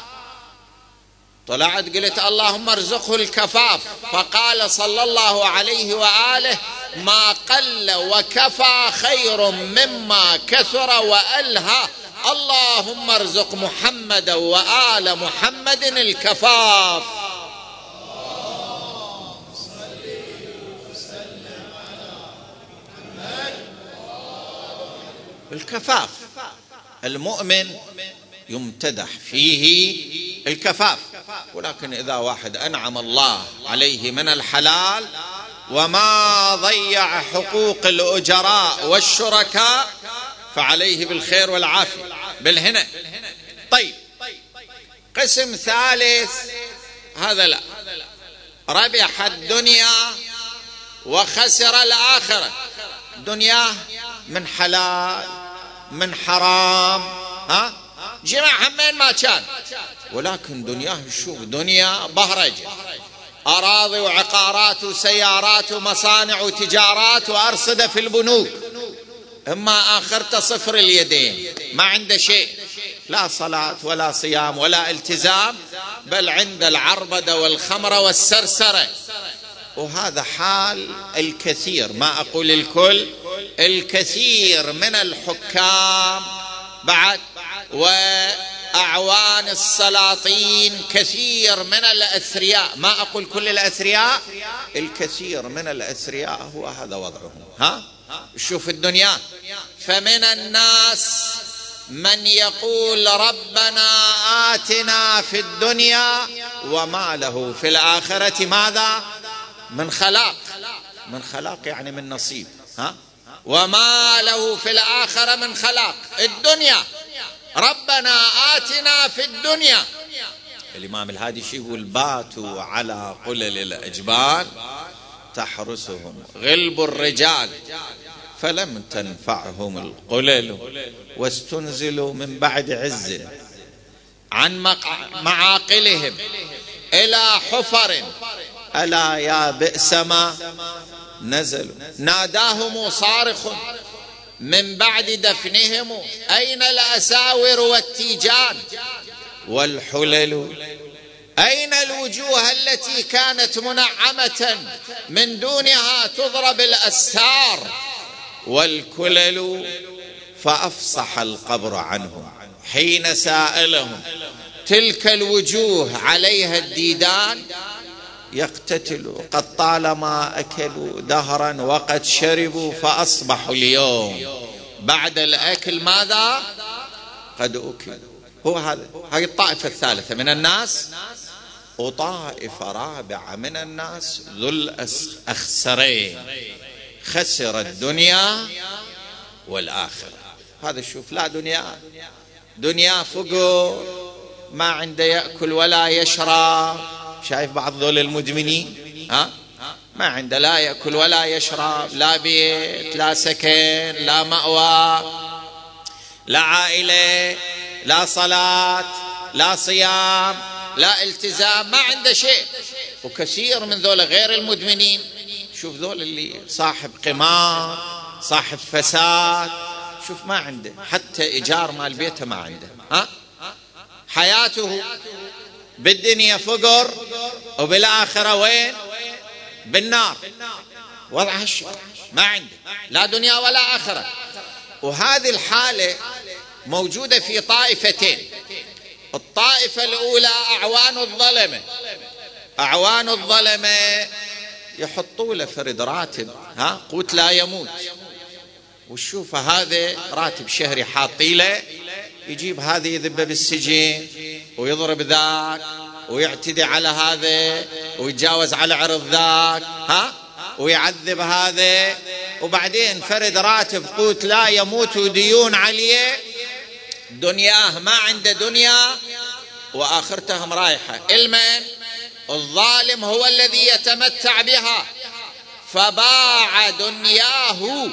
طلعت قلت اللهم ارزقه الكفاف. فقال صلى الله عليه وآله ما قل وكفى خير مما كثر وألهى. اللهم ارزق محمد وآل محمد الكفاف. الكفاف المؤمن يمتدح فيه الكفاف، ولكن إذا واحد أنعم الله عليه من الحلال وما ضيع حقوق الأجراء والشركاء فعليه بالخير والعافية بالهنا. طيب، قسم ثالث هذا لا، ربح الدنيا وخسر الآخرة. دنياه من حلال من حرام، ها جمع همين ما كان، ولكن دنياه شوف دنيا بهرجة، أراضي وعقارات وسيارات ومصانع وتجارات وأرصدة في البنوك، إما آخرته صفر اليدين، ما عنده شيء، لا صلاة ولا صيام ولا التزام، بل عند العربدة والخمرة والسرسرة. وهذا حال الكثير، ما أقول الكل، الكثير من الحكام بعد وأعوان السلاطين، كثير من الأثرياء، ما أقول كل الأثرياء، الكثير من الأثرياء هو هذا وضعهم. ها شوف الدنيا، فمن الناس من يقول ربنا آتنا في الدنيا وما له في الآخرة ماذا؟ من خلاق. من خلاق يعني من نصيب. ها وما له في الآخرة من خلاق. الدنيا ربنا آتنا في الدنيا. الإمام الهادي يقول باتوا على قلل الأجبال تحرسهم غلب الرجال فلم تنفعهم القلل واستنزلوا من بعد عز عن معاقلهم إلى حفر ألا يا بئس ما نزلوا. ناداهم صارخ من بعد دفنهم أين الأساور والتيجان والحلل؟ أين الوجوه التي كانت منعمة من دونها تضرب الأستار والكلل؟ فأفصح القبر عنهم حين سائلهم تلك الوجوه عليها الديدان يقتتلوا قد طالما أكلوا دهرا وقد شربوا فأصبحوا اليوم بعد الأكل ماذا؟ قد أكل. هو هذا، هذه الطائفة الثالثة من الناس. وطائفة رابعة من الناس ذو الأخسرين، خسر الدنيا والآخرة. هذا شوف لا دنيا، دنيا فقر، ما عنده يأكل ولا يشرب. شايف بعض ذول المدمنين ها ما عنده لا يأكل ولا يشرب، لا بيت لا سكن لا مأوى لا عائلة لا صلاة لا صيام لا التزام، ما عنده شيء. وكثير من ذول غير المدمنين، شوف ذول اللي صاحب قمار صاحب فساد، شوف ما عنده حتى إيجار مال بيته ما عنده، ها حياته بالدنيا فقر وبالآخرة وين؟ بالنار. وضع هالشيء ما عنده لا دنيا ولا آخرة. وهذه الحالة موجودة في طائفتين. الطائفة الأولى أعوان الظلمة، أعوان الظلمة يحطوا له فرد راتب ها قوت لا يموت، وشوف هذا راتب شهري حاطي له، يجيب هذا يذبه بالسجن ويضرب ذاك ويعتدي على هذا ويتجاوز على عرض ذاك ها ويعذب هذا، وبعدين فرد راتب قوت لا يموت وديون عليه، دنياه ما عنده دنيا وآخرتهم رايحة. المن الظالم هو الذي يتمتع بها، فباع دنياه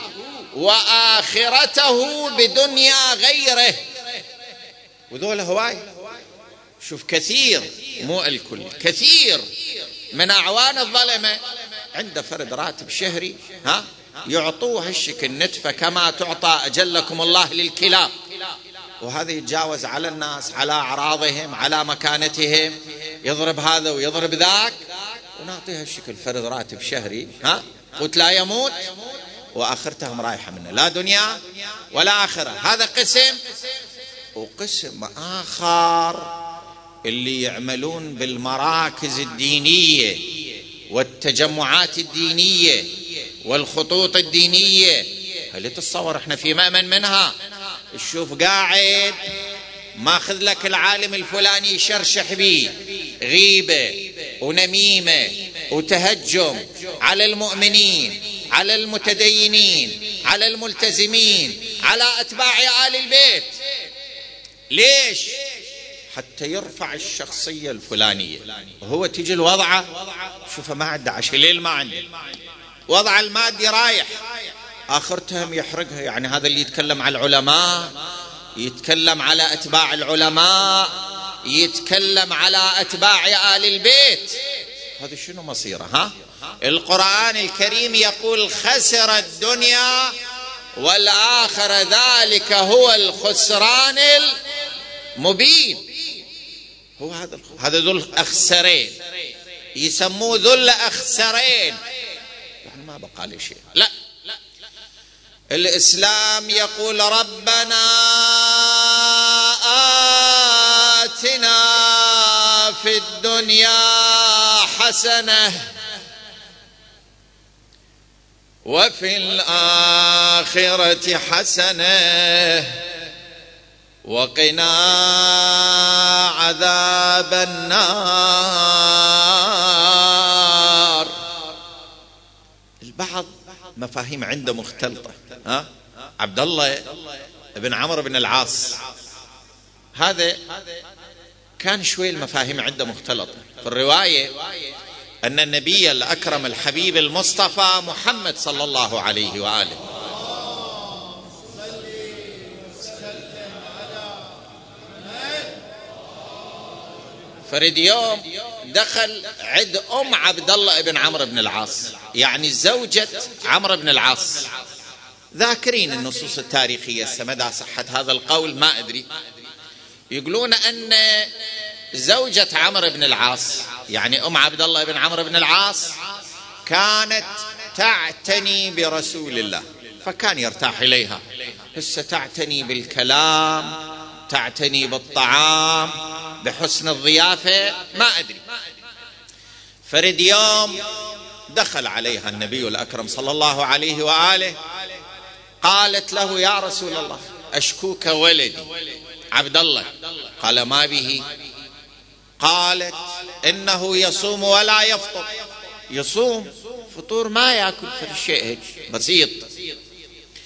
وآخرته بدنيا غيره. وذولا هواي، شوف كثير مو الكل، كثير من أعوان الظلمة عنده فرد راتب شهري ها يعطوه هالشكل نتفة كما تعطى أجلكم الله للكلاب، وهذا يتجاوز على الناس على أعراضهم على مكانتهم، يضرب هذا ويضرب ذاك، ونعطيها الشكل فرد راتب شهري ها قلت لا يموت وآخرتهم رايحة منه، لا دنيا ولا آخرة. هذا قسم. وقسم آخر اللي يعملون بالمراكز الدينية والتجمعات الدينية والخطوط الدينية، هل تتصور احنا في مأمن منها؟ الشوف قاعد ماخذ لك العالم الفلاني يشرشح بيه غيبة ونميمة وتهجم على المؤمنين على المتدينين على الملتزمين على أتباع آل البيت. ليش؟ حتى يرفع الشخصية الفلانية، وهو تيجي الوضعة شوفه ما عنده عشان ليل، ما عنده وضع المادي رايح، آخرتهم يحرقها. يعني هذا اللي يتكلم على العلماء، يتكلم على أتباع العلماء، يتكلم على أتباع آل البيت، هذا شنو مصيره؟ ها القرآن الكريم يقول خسر الدنيا والآخرة، ذلك هو الخسران المبين. هو هذا هذا ذو الأخسرين، يسموه ذو الأخسرين، يعني ما بقى له شيء. لا، الإسلام يقول ربنا آتنا في الدنيا حسنة وفي الآخرة حسنة وقنا عذاب النار. البعض مفاهيم عنده مختلطة. ها عبد الله بن عمرو بن العاص هذا كان شوي المفاهيم عنده مختلطة. في الرواية أن النبي الأكرم الحبيب المصطفى محمد صلى الله عليه وآله فرد يوم دخل عند أم عبد الله بن عمرو بن العاص، يعني زوجة عمرو بن العاص. ذاكرين النصوص التاريخية مدى صحة هذا القول ما أدري، يقولون أن زوجة عمرو بن العاص يعني أم عبد الله بن عمرو بن العاص كانت تعتني برسول الله، فكان يرتاح إليها. هسه تعتني بالكلام، تعتني بالطعام، بحسن الضيافة، ما أدري. فرد يوم دخل عليها النبي الأكرم صلى الله عليه وآله، قالت له يا رسول الله أشكوك ولدي عبد الله. قال ما به؟ قالت إنه يصوم ولا يفطر. يصوم فطور ما يأكل، في شيء بسيط،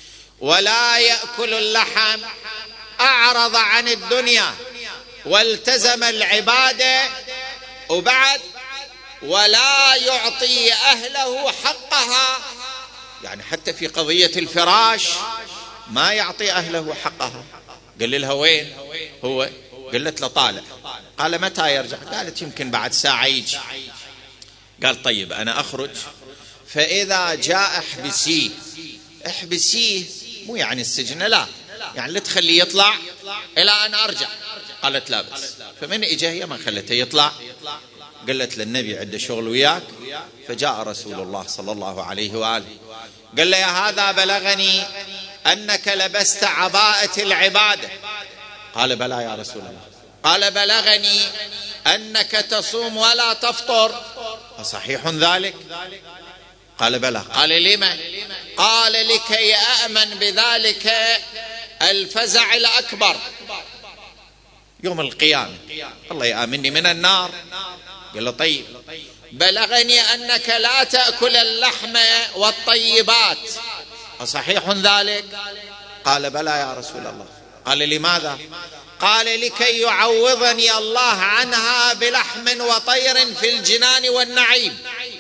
ولا يأكل اللحم أعرض عن الدنيا والتزم العبادة، وبعد ولا يعطي أهله حقها، يعني حتى في قضية الفراش ما يعطي أهله حقها. قال لها وين هو؟ قالت له طالع. قال متى يرجع؟ قالت يمكن بعد ساعة يجي. قال طيب أنا أخرج، فإذا جاء احبسيه. احبسيه مو يعني السجن، لا، يعني لا تخليه يطلع إلى أن أرجع. قالت لا بس. فمن إجا هي ما خلته يطلع. قالت للنبي عنده شغل وياك. فجاء رسول الله صلى الله عليه وآله قال له يا هذا بلغني أنك لبست عباءة العبادة. قال بلى يا رسول الله. قال بلغني أنك تصوم ولا تفطر، أصحيح ذلك؟ قال بلى. قال لما؟ قال لكي أأمن بذلك الفزع الأكبر يوم القيامة، الله يآمني من النار. قال له طيب. بلغني أنك لا تأكل اللحم والطيبات، أصحيح ذلك؟ قال بلى يا رسول الله. قال لماذا؟ قال لكي يعوضني الله عنها بلحم وطير في الجنان والنعيم.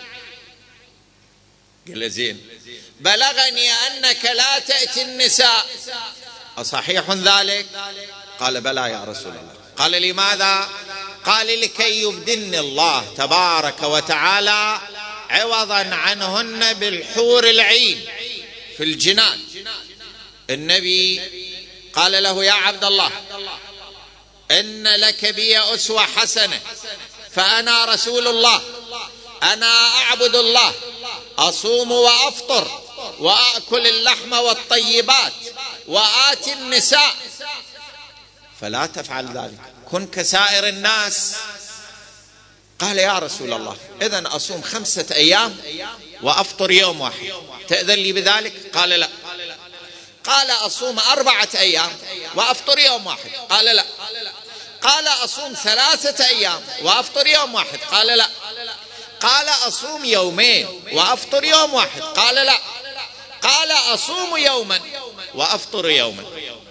قال زين. بلغني أنك لا تأتي النساء، أصحيح ذلك؟ قال بلى يا رسول الله. قال لماذا؟ قال لكي يبدلني الله تبارك وتعالى عوضا عنهن بالحور العين في الجنان. النبي قال له يا عبد الله إن لك بي أسوة حسنة، فأنا رسول الله، أنا أعبد الله، أصوم وأفطر وأكل اللحم والطيبات وآتي النساء، فلا تفعل ذلك، كن كسائر الناس. قال يا رسول الله إذن أصوم خمسة أيام وأفطر يوم واحد، تأذن لي بذلك؟ قال لا. قال أصوم أربعة أيام وأفطر يوم واحد؟ قال لا. قال أصوم ثلاثة أيام وأفطر يوم واحد؟ قال لا. قال أصوم يومين وأفطر يوم واحد؟ قال لا. قال أصوم يوما وأفطر يوما.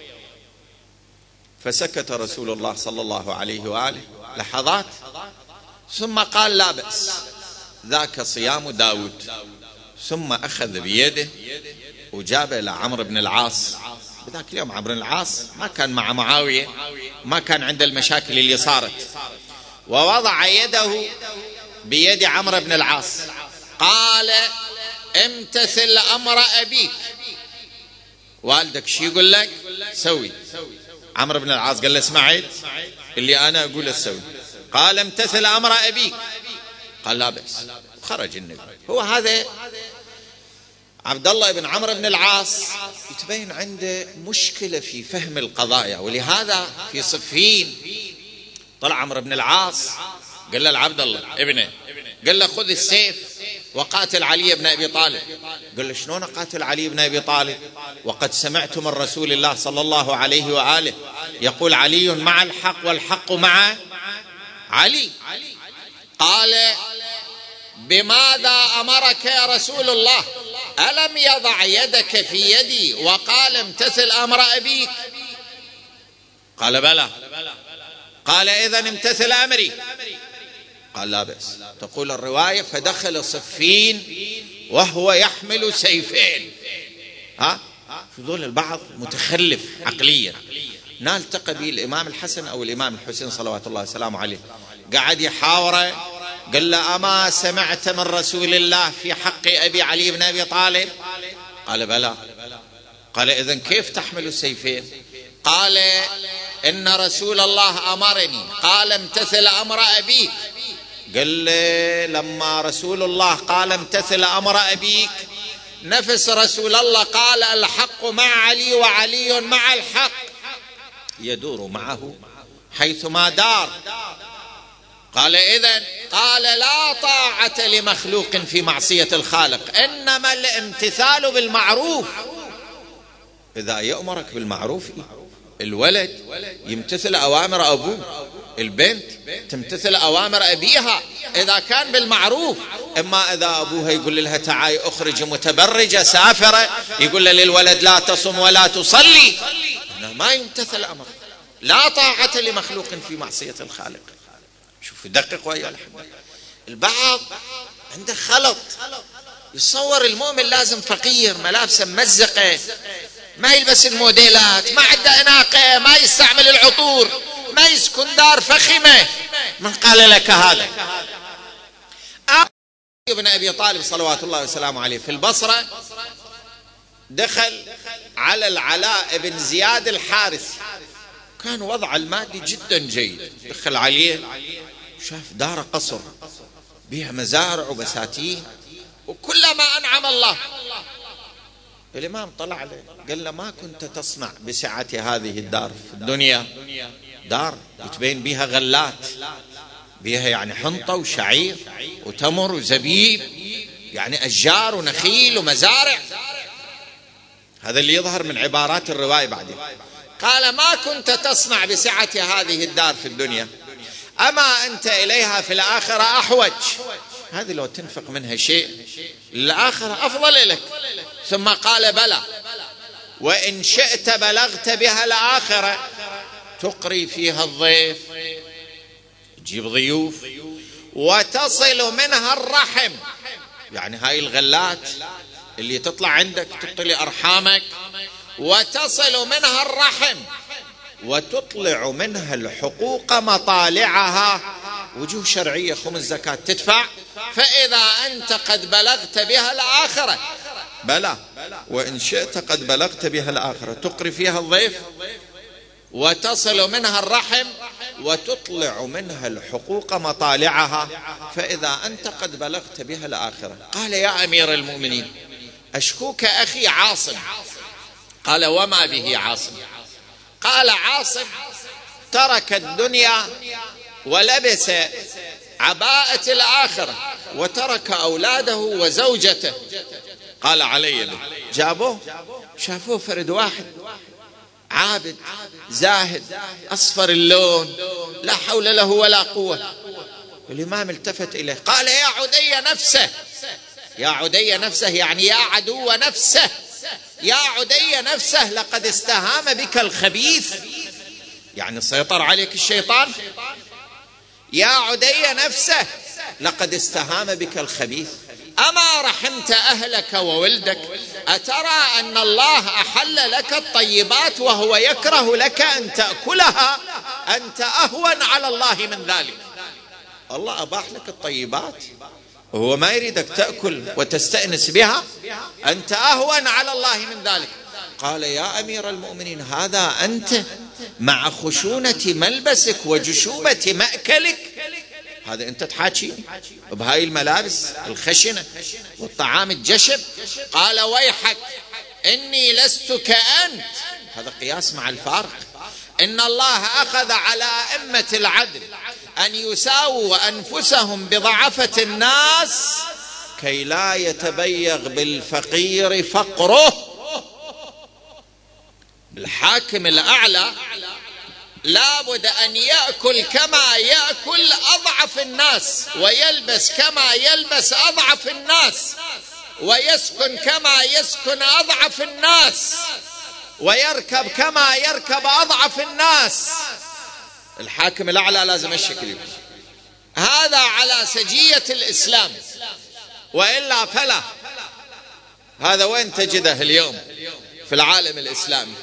فسكت رسول الله صلى الله عليه وآله لحظات، ثم قال لا بأس، ذاك صيام داود. ثم أخذ بيده وجاب إلى عمرو بن العاص. بذاك اليوم عمرو بن العاص ما كان مع معاوية، ما كان عنده المشاكل اللي صارت، ووضع يده بيد عمرو بن العاص. قال امتثل أمر أبيك، والدك شي يقول لك سوي. عمرو بن العاص قال له اسمعي اللي أنا أقول اسوي. قال امتثل أمر أبيك. قال لا بأس. خرج النبي. هو هذا عبد الله بن عمرو بن العاص يتبين عنده مشكلة في فهم القضايا، ولهذا في صفين طلع عمرو بن العاص قال له لعبد الله ابنه، قال له خذ السيف وقاتل علي بن أبي طالب. قال له شلون أقاتل علي بن أبي طالب وقد سمعت من رسول الله صلى الله عليه وآله يقول علي مع الحق والحق مع علي. قال بماذا أمرك يا رسول الله؟ ألم يضع يدك في يدي وقال امتثل أمر أبيك؟ قال بلى. قال إذن امتثل أمري. قال لا بأس. تقول الرواية فدخل صفين وهو يحمل سيفين. ها فضول البعض متخلف عقليا. نالتقى به الإمام الحسن أو الإمام الحسين صلوات الله وسلامه عليه، قاعد يحاوره، قال له أما سمعت من رسول الله في حق أبي علي بن أبي طالب؟ قال بلى. قال إذن كيف تحمل السيفين؟ قال إن رسول الله أمرني. قال امتثل أمر أبيك. قال لي لما رسول الله قال امتثل أمر أبيك، نفس رسول الله قال الحق مع علي وعلي مع الحق، يدور معه حيثما دار. قال إذن قال لا طاعة لمخلوق في معصية الخالق، إنما الامتثال بالمعروف. إذا يأمرك بالمعروف الولد يمتثل أوامر أبوه، البنت تمتثل أوامر أبيها إذا كان بالمعروف، إما إذا أبوها يقول لها تعالي أخرج متبرجة سافرة، يقول للولد لا تصم ولا تصلي، ما يمتثل أمر. لا طاعة لمخلوق في معصية الخالق. شوف دقق ويا الحبة. البعض عنده خلط، يصور المؤمن لازم فقير، ملابسه ممزقة، ما يلبس الموديلات، ما عنده أناقة، ما يستعمل العطور، ما يسكن دار فخمة. من قال لك هذا؟ ابن أبي طالب صلوات الله وسلامه عليه في البصرة دخل على العلاء بن زياد الحارثي، كان وضع المادي جدا جيد. دخل عليه شاف دار قصر بها مزارع وبساتين وكلما أنعم الله. الإمام طلع عليه قال له ما كنت تصنع بسعة هذه الدار في الدنيا؟ دار يتبين بها غلات، بها يعني حنطة وشعير وتمر وزبيب، يعني أشجار ونخيل ومزارع. هذا اللي يظهر من عبارات الرواية بعدين. قال ما كنت تصنع بسعة هذه الدار في الدنيا، أما أنت إليها في الآخرة أحوج. هذه لو تنفق منها شيء الآخرة أفضل لك. ثم قال بلى، وإن شئت بلغت بها الآخرة، تقري فيها الضيف، تجيب ضيوف، وتصل منها الرحم، يعني هاي الغلات اللي تطلع عندك تطلع أرحامك، وتصل منها الرحم، وتطلع منها الحقوق مطالعها، وجوه شرعية خمس زكاة تدفع، فإذا أنت قد بلغت بها الآخرة بلى، وإن شئت قد بلغت بها الآخرة، تقري فيها الضيف، وتصل منها الرحم، وتطلع منها الحقوق مطالعها، فإذا أنت قد بلغت بها الآخرة. قال يا أمير المؤمنين أشكوك أخي عاصم. قال وما به عاصم؟ قال عاصم ترك الدنيا ولبس عباءة الآخرة، وترك أولاده وزوجته. قال علي به. جابوه شافوه فرد واحد عابد زاهد أصفر اللون، لا حول له ولا قوة. الإمام التفت إليه قال يا عدي نفسه، يا عدي نفسه يعني يا عدو نفسه، يا عدي نفسه لقد استهام بك الخبيث، يعني سيطر عليك الشيطان. يا عدي نفسه لقد استهام بك الخبيث، أما رحمت أهلك وولدك؟ أترى أن الله أحل لك الطيبات وهو يكره لك أن تأكلها؟ أنت أهون على الله من ذلك. الله أباح لك الطيبات وهو ما يريدك تأكل وتستأنس بها، أنت أهون على الله من ذلك. قال يا أمير المؤمنين هذا أنت مع خشونة ملبسك وجشومة مأكلك، هذا أنت تحاكي بهاي الملابس الخشنة والطعام الجشب؟ قال ويحك إني لست كأنت. هذا قياس مع الفارق. إن الله أخذ على أئمة العدل أن يساووا أنفسهم بضعفة الناس كي لا يتبيغ بالفقير فقره. الحاكم الأعلى لابد أن يأكل كما يأكل أضعف الناس، ويلبس كما يلبس أضعف الناس، ويسكن كما يسكن أضعف الناس، ويركب كما يركب أضعف الناس. الحاكم الأعلى لازم الشكل هذا على سجية الإسلام، وإلا فلا. هذا وين تجده اليوم في العالم الإسلامي؟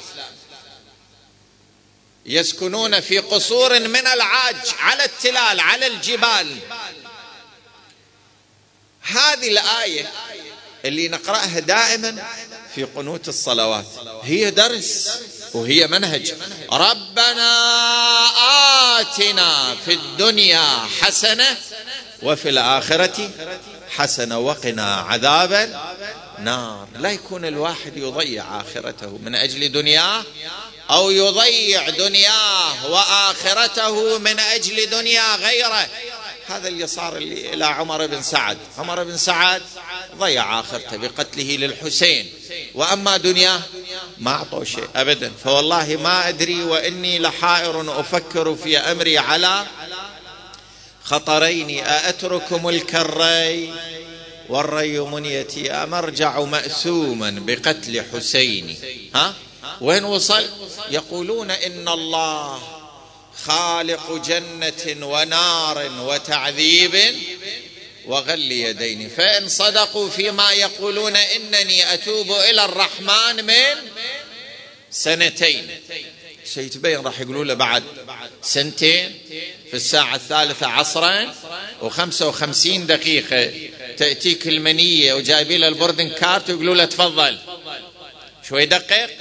يسكنون في قصور من العاج على التلال على الجبال. هذه الآية اللي نقرأها دائما في قنوت الصلوات هي درس وهي منهج. ربنا آتنا في الدنيا حسنة وفي الآخرة حسنة وقنا عذاب النار. لا يكون الواحد يضيع آخرته من أجل دنياه، أو يضيع دنياه وآخرته من أجل دنيا غيره. هذا اللي صار اللي إلى عمر بن سعد. عمر بن سعد ضيع آخرته بقتله للحسين، وأما دنياه ما أعطوا شيء أبدا. فوالله ما أدري وإني لحائر أفكر في أمري على خطرين، أأتركم الكري والري منيتي أم أرجع مأثوما بقتل حسين. ها وين وصل؟ يقولون إن الله خالق جنة ونار وتعذيب وغل يدين، فإن صدقوا فيما يقولون إنني أتوب إلى الرحمن من سنتين، سيتبين راح يقولوا له بعد سنتين في الساعة الثالثة عصرا وخمسة وخمسين دقيقة تأتيك المنية وجايبي له البوردنج كارت ويقولوا له تفضل. شوي دقيق.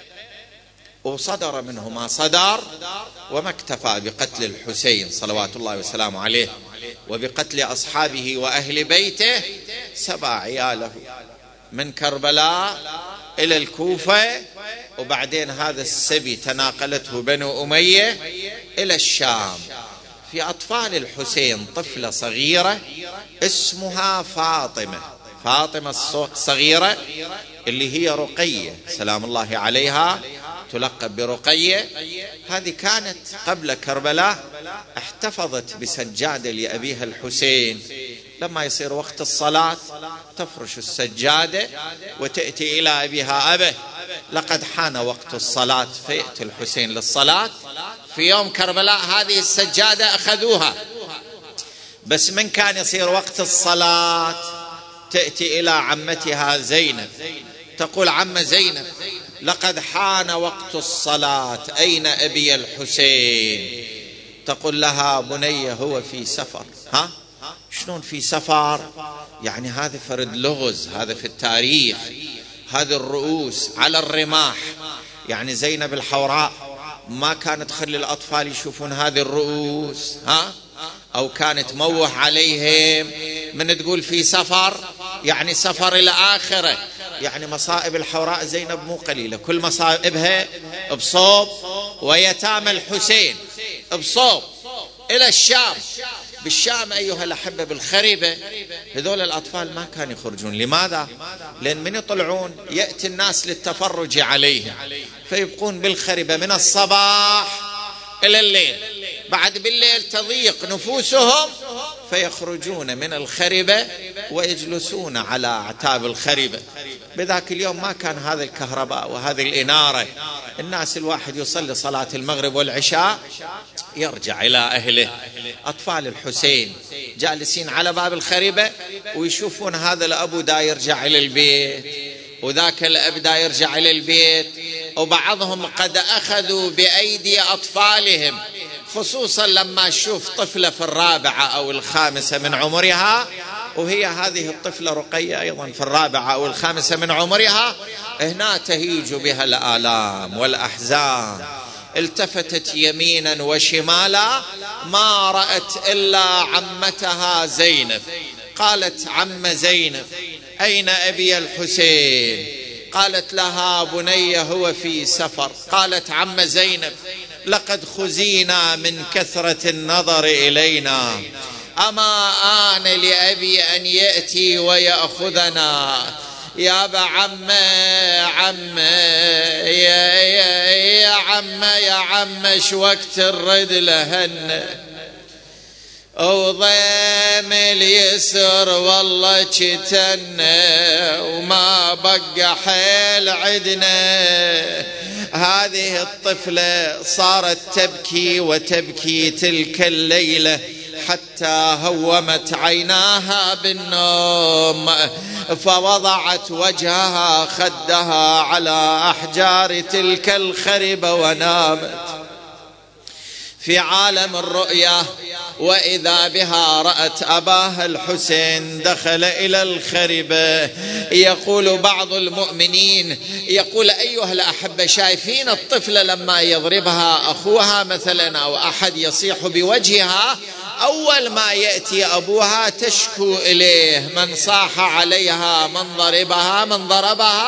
وصدر منه ما صدر، وما اكتفى بقتل الحسين صلوات الله وسلامه عليه وبقتل أصحابه وأهل بيته، سبع عياله من كربلاء إلى الكوفة، وبعدين هذا السبي تناقلته بنو أمية إلى الشام. في أطفال الحسين طفلة صغيرة اسمها فاطمة، فاطمة الصغيرة اللي هي رقية سلام الله عليها، تلقب برقية. هذه كانت قبل كربلاء احتفظت بسجادة لأبيها الحسين، لما يصير وقت الصلاة تفرش السجادة وتأتي إلى أبيها: أبه لقد حان وقت الصلاة، فيأتي الحسين للصلاة. في يوم كربلاء هذه السجادة أخذوها، بس من كان يصير وقت الصلاة تأتي إلى عمتها زينب تقول: عم زينب لقد حان وقت الصلاة، أين أبي الحسين؟ تقول لها: بني هو في سفر. ها شلون في سفر؟ يعني هذا فرد لغز، هذا في التاريخ، هذه الرؤوس على الرماح. يعني زينب الحوراء ما كانت تخلي الأطفال يشوفون هذه الرؤوس، ها أو كانت موه عليهم. من تقول في سفر يعني سفر الآخرة، يعني مصائب الحوراء زينب مو قليلة، كل مصائبها بصوب، ويتامى الحسين بصوب إلى الشام. بالشام أيها الأحبة بالخربة هذول الأطفال ما كانوا يخرجون. لماذا؟ لأن من يطلعون يأتي الناس للتفرج عليهم، فيبقون بالخربة من الصباح إلى الليل. بعد بالليل تضيق نفوسهم فيخرجون من الخربة ويجلسون على أعتاب الخربة. بذاك اليوم ما كان هذا الكهرباء وهذه الإنارة. الناس الواحد يصلي صلاة المغرب والعشاء يرجع إلى أهله. أطفال الحسين جالسين على باب الخربة ويشوفون هذا الأبو دا يرجع إلى البيت وذاك الأب دا يرجع إلى البيت، وبعضهم قد أخذوا بأيدي أطفالهم، خصوصا لما تشوف طفلة في الرابعة أو الخامسة من عمرها، وهي هذه الطفلة رقية أيضا في الرابعة أو الخامسة من عمرها، هنا تهيج بها الآلام والأحزان. التفتت يمينا وشمالا ما رأت إلا عمتها زينب. قالت: عم زينب أين أبي الحسين؟ قالت لها: بني هو في سفر. قالت: عم زينب لقد خزينا من كثرة النظر إلينا، أما آن لأبي أن يأتي ويأخذنا؟ يا بعم عم يا يا يا عم يا عم شو وقت الرد لهن وضيم اليسر والله جتنا وما بقى حيل عدنا. هذه الطفلة صارت تبكي وتبكي تلك الليلة حتى هومت عيناها بالنوم، فوضعت وجهها خدها على أحجار تلك الخربة ونامت في عالم الرؤيا. وإذا بها رأت أباها الحسين دخل إلى الخربة. يقول بعض المؤمنين، يقول: أيها الأحبة، شايفين الطفلة لما يضربها أخوها مثلا أو أحد يصيح بوجهها، أول ما يأتي أبوها تشكو إليه، من صاح عليها، من ضربها، من ضربها.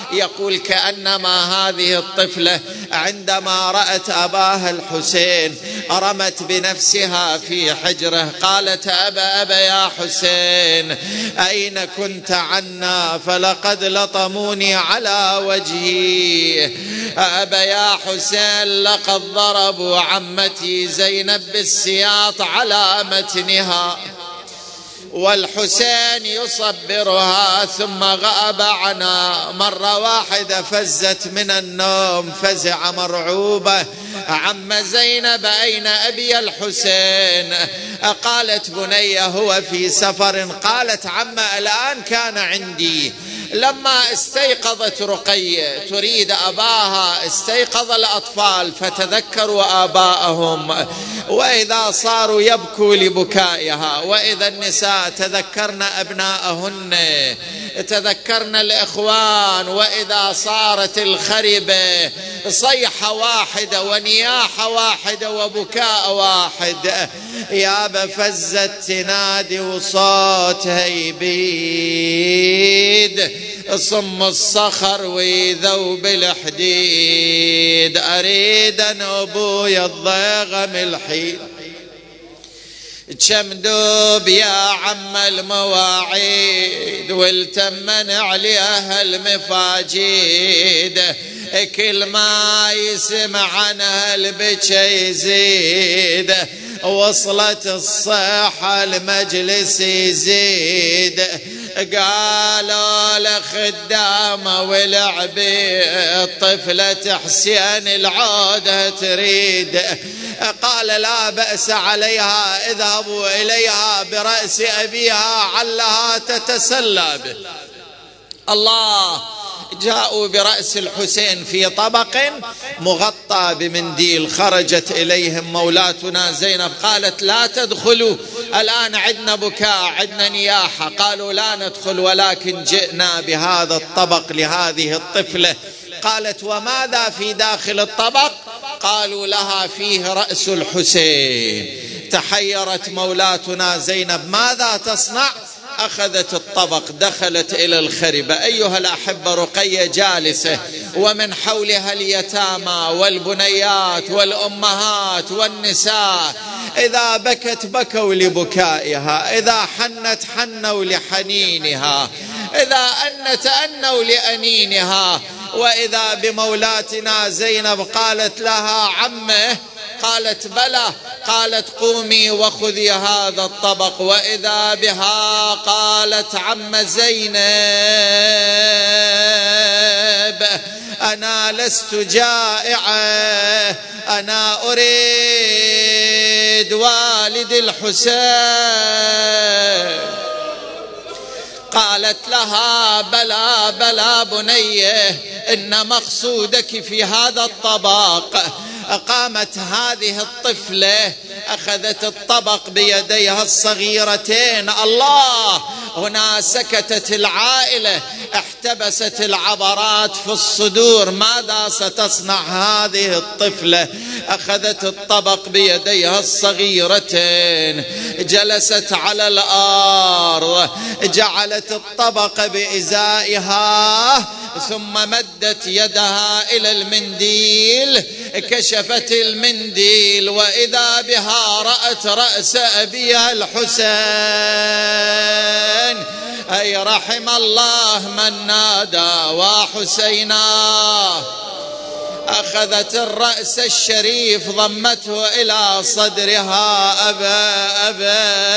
يقول كأنما هذه الطفلة عندما رأت أباها الحسين رمت بنفسها في حجره، قالت أبا أبا يا حسين أين كنت عنا؟ فلقد لطموني على وجهي. أبا يا حسين لقد ضربوا عمتي زينب بالسياط على متنها، والحسين يصبرها ثم غاب عنا. مرة واحدة فزت من النوم فزع مرعوبة، عم زينب أين أبي الحسين؟ قالت بني هو في سفر. قالت عم الآن كان عندي. لما استيقظت رقية تريد أباها استيقظ الأطفال فتذكروا آباءهم، وإذا صاروا يبكوا لبكائها، وإذا النساء تذكرن أبناءهن تذكرن الإخوان، وإذا صارت الخربة صيحة واحدة ونياحة واحدة وبكاء واحد. يا بفزت تنادي وصوتها يبيد صم الصخر ويذوب الحديد، أريد أن أبويا الضيغم الحيد. كم دوب يا عم المواعيد والتمن عليها المفاجيد، كل ما يسمع عنها البكي يزيد، وصلت الصيحة المجلس يزيد. قالوا لخدامة ولعبي طفلة حسين العودة تريد. قال لا بأس عليها، اذهبوا إليها برأس أبيها علها تتسلى به. الله، جاءوا برأس الحسين في طبق مغطى بمنديل. خرجت إليهم مولاتنا زينب قالت لا تدخلوا الآن، عدنا بكاء عدنا نياحة. قالوا لا ندخل، ولكن جئنا بهذا الطبق لهذه الطفلة. قالت وماذا في داخل الطبق؟ قالوا لها فيه رأس الحسين. تحيرت مولاتنا زينب ماذا تصنع؟ أخذت الطبق دخلت إلى الخربة. أيها الأحبة، رقية جالسة ومن حولها اليتامى والبنيات والأمهات والنساء، إذا بكت بكوا لبكائها، إذا حنت حنوا لحنينها، إذا أنت أنوا لأنينها. وإذا بمولاتنا زينب قالت لها عمه، قالت بلى. قالت قومي وخذي هذا الطبق. وإذا بها قالت عم زينب أنا لست جائعة، أنا أريد والد الحسين. قالت لها بلى بلى بنيه، إن مقصودك في هذا الطبق. قامت هذه الطفلة أخذت الطبق بيديها الصغيرتين. الله، هنا سكتت العائلة، احتبست العبرات في الصدور. ماذا ستصنع هذه الطفلة؟ أخذت الطبق بيديها الصغيرتين، جلست على الأرض، جعلت الطبق بإزائها، ثم مدت يدها إلى المنديل، كشفت المنديل، وإذا بها رأت رأس أبيها الحسين. أي رحم الله من نادى وحسينا. أخذت الرأس الشريف ضمته إلى صدرها. أبا أبا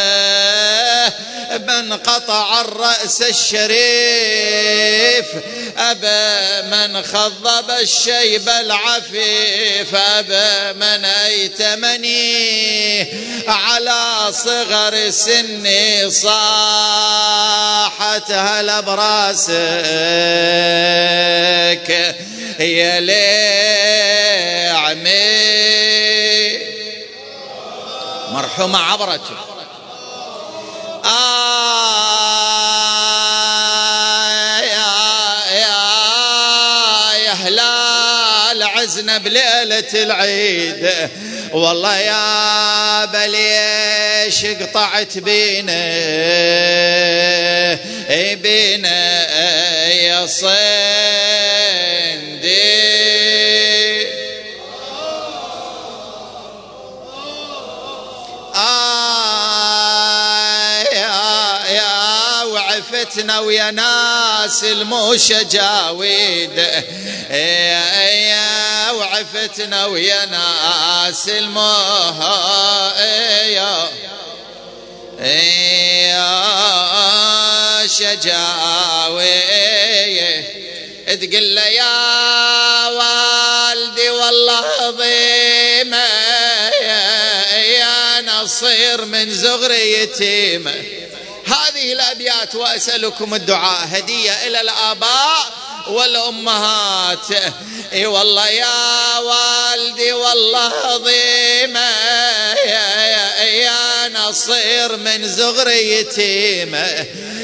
من قطع الرأس الشريف، أبا من خضب الشيب العفيف، أبا من أيتمني على صغر سني، صاحت هلا براسك يا لعمي. مرحومة عبرته. آه يا يا يا هلال عزنا بليلة العيد، والله يا بليش قطعت بينا بينا يا صيد وعفتنا ويا ناس الموشة جاويد، وعفتنا ويا ناس الموشة شجاوي، تقول له يا والدي والله ضيمة يا نصير من زغري يتيمة. هذه الأبيات وأسألكم الدعاء هدية إلى الآباء والأمهات. اي والله يا والدي والله ضيمة يا نصير من زغري يتيمة،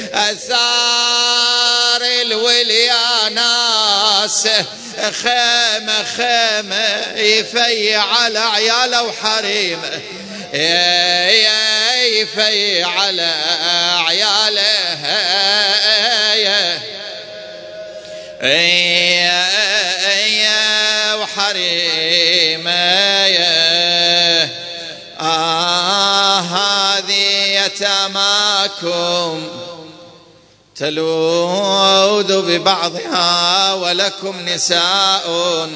أثار الوليا ناس خيمة خيمة يفيع على عياله وحريمه، يفيع على عياله وحريمه. آه هذه يتاماكم تلوذ ببعضها ولكم نساء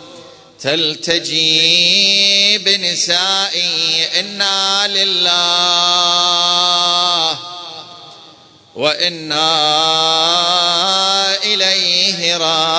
تلتجي بنسائي، إنا لله وإنا إليه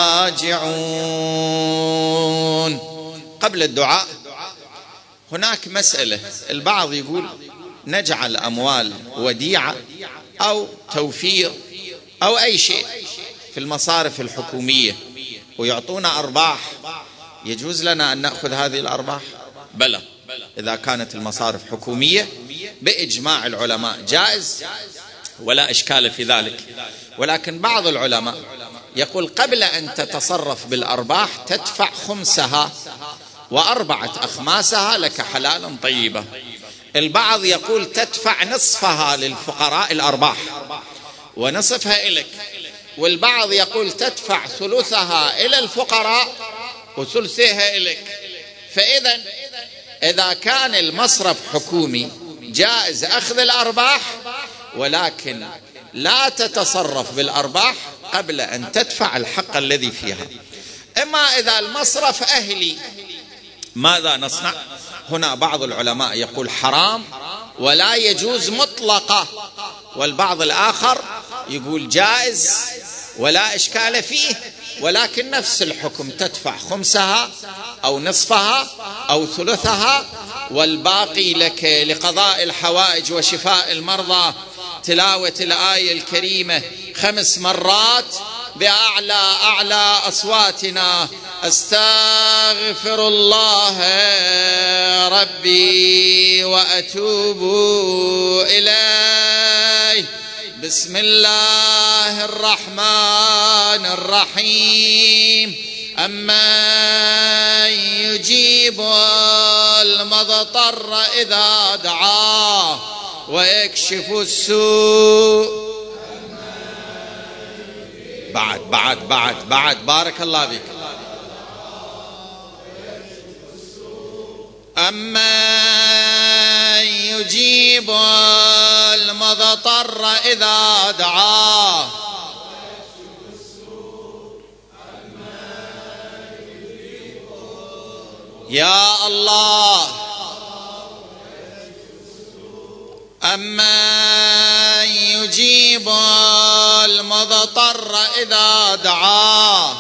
راجعون. قبل الدعاء هناك مسألة، البعض يقول نجعل أموال وديعة أو توفير أو أي شيء في المصارف الحكومية ويعطونا أرباح، يجوز لنا أن نأخذ هذه الأرباح؟ بلى، إذا كانت المصارف حكومية بإجماع العلماء جائز ولا إشكال في ذلك. ولكن بعض العلماء يقول قبل أن تتصرف بالأرباح تدفع خمسها وأربعة أخماسها لك حلالا طيبة. البعض يقول تدفع نصفها للفقراء الأرباح ونصفها إليك، والبعض يقول تدفع ثلثها إلى الفقراء وثلثها إليك. فإذا إذا كان المصرف حكومي جائز أخذ الأرباح، ولكن لا تتصرف بالأرباح قبل أن تدفع الحق الذي فيها. إما إذا المصرف أهلي ماذا نصنع؟ هنا بعض العلماء يقول حرام ولا يجوز مطلقة، والبعض الآخر يقول جائز ولا إشكال فيه، ولكن نفس الحكم، تدفع خمسها أو نصفها أو ثلثها والباقي لك لقضاء الحوائج وشفاء المرضى. تلاوة الآية الكريمة خمس مرات بأعلى أعلى أصواتنا، أستغفر الله ربي وأتوب إليه، بسم الله الرحمن الرحيم، أمن يجيب المضطر إذا دعاه ويكشف السوء. بعد بعد بعد بعد بارك الله بك. أمن يجيب المضطر إذا دعاه يا الله، أمن يجيب المضطر إذا دعاه.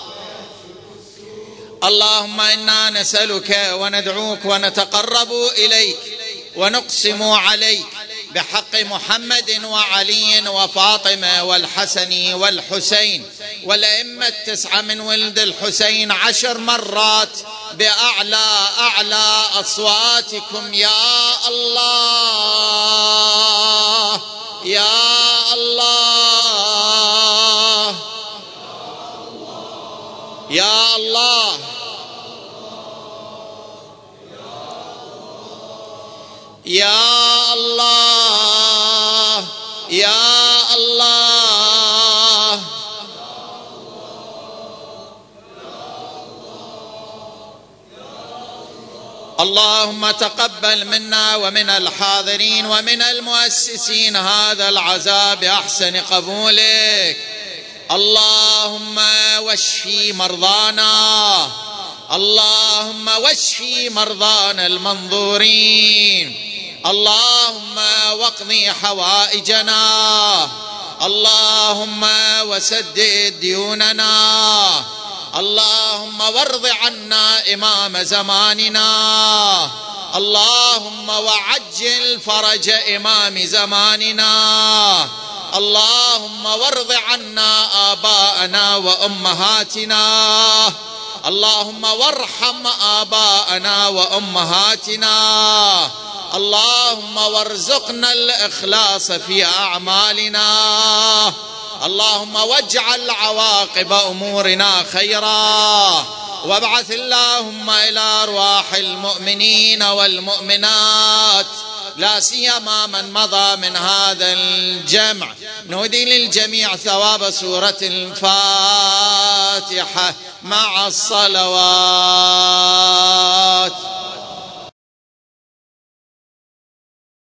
اللهم إنا نسألك وندعوك ونتقرب إليك ونقسم عليك بحق محمد وعلي وفاطمة والحسن والحسين والأئمة التسعة من ولد الحسين عشر مرات بأعلى أعلى أصواتكم يا الله يا الله يا الله يا الله يا الله. اللهم تقبل منا ومن الحاضرين ومن المؤسسين هذا العزاء بأحسن قبولك. اللهم واشفي مرضانا، اللهم واشفي مرضانا المنظورين، اللهم واقضي حوائجنا، اللهم وسدد ديوننا، اللهم وارض عنا إمام زماننا، اللهم وعجل فرج إمام زماننا، اللهم وارض عنا آباءنا وأمهاتنا، اللهم وارحم آباءنا وأمهاتنا، اللهم وارزقنا الإخلاص في أعمالنا، اللهم واجعل عواقب أمورنا خيرا، وابعث اللهم إلى أرواح المؤمنين والمؤمنات لا سيما من مضى من هذا الجمع، نودي للجميع ثواب سورة الفاتحة مع الصلوات.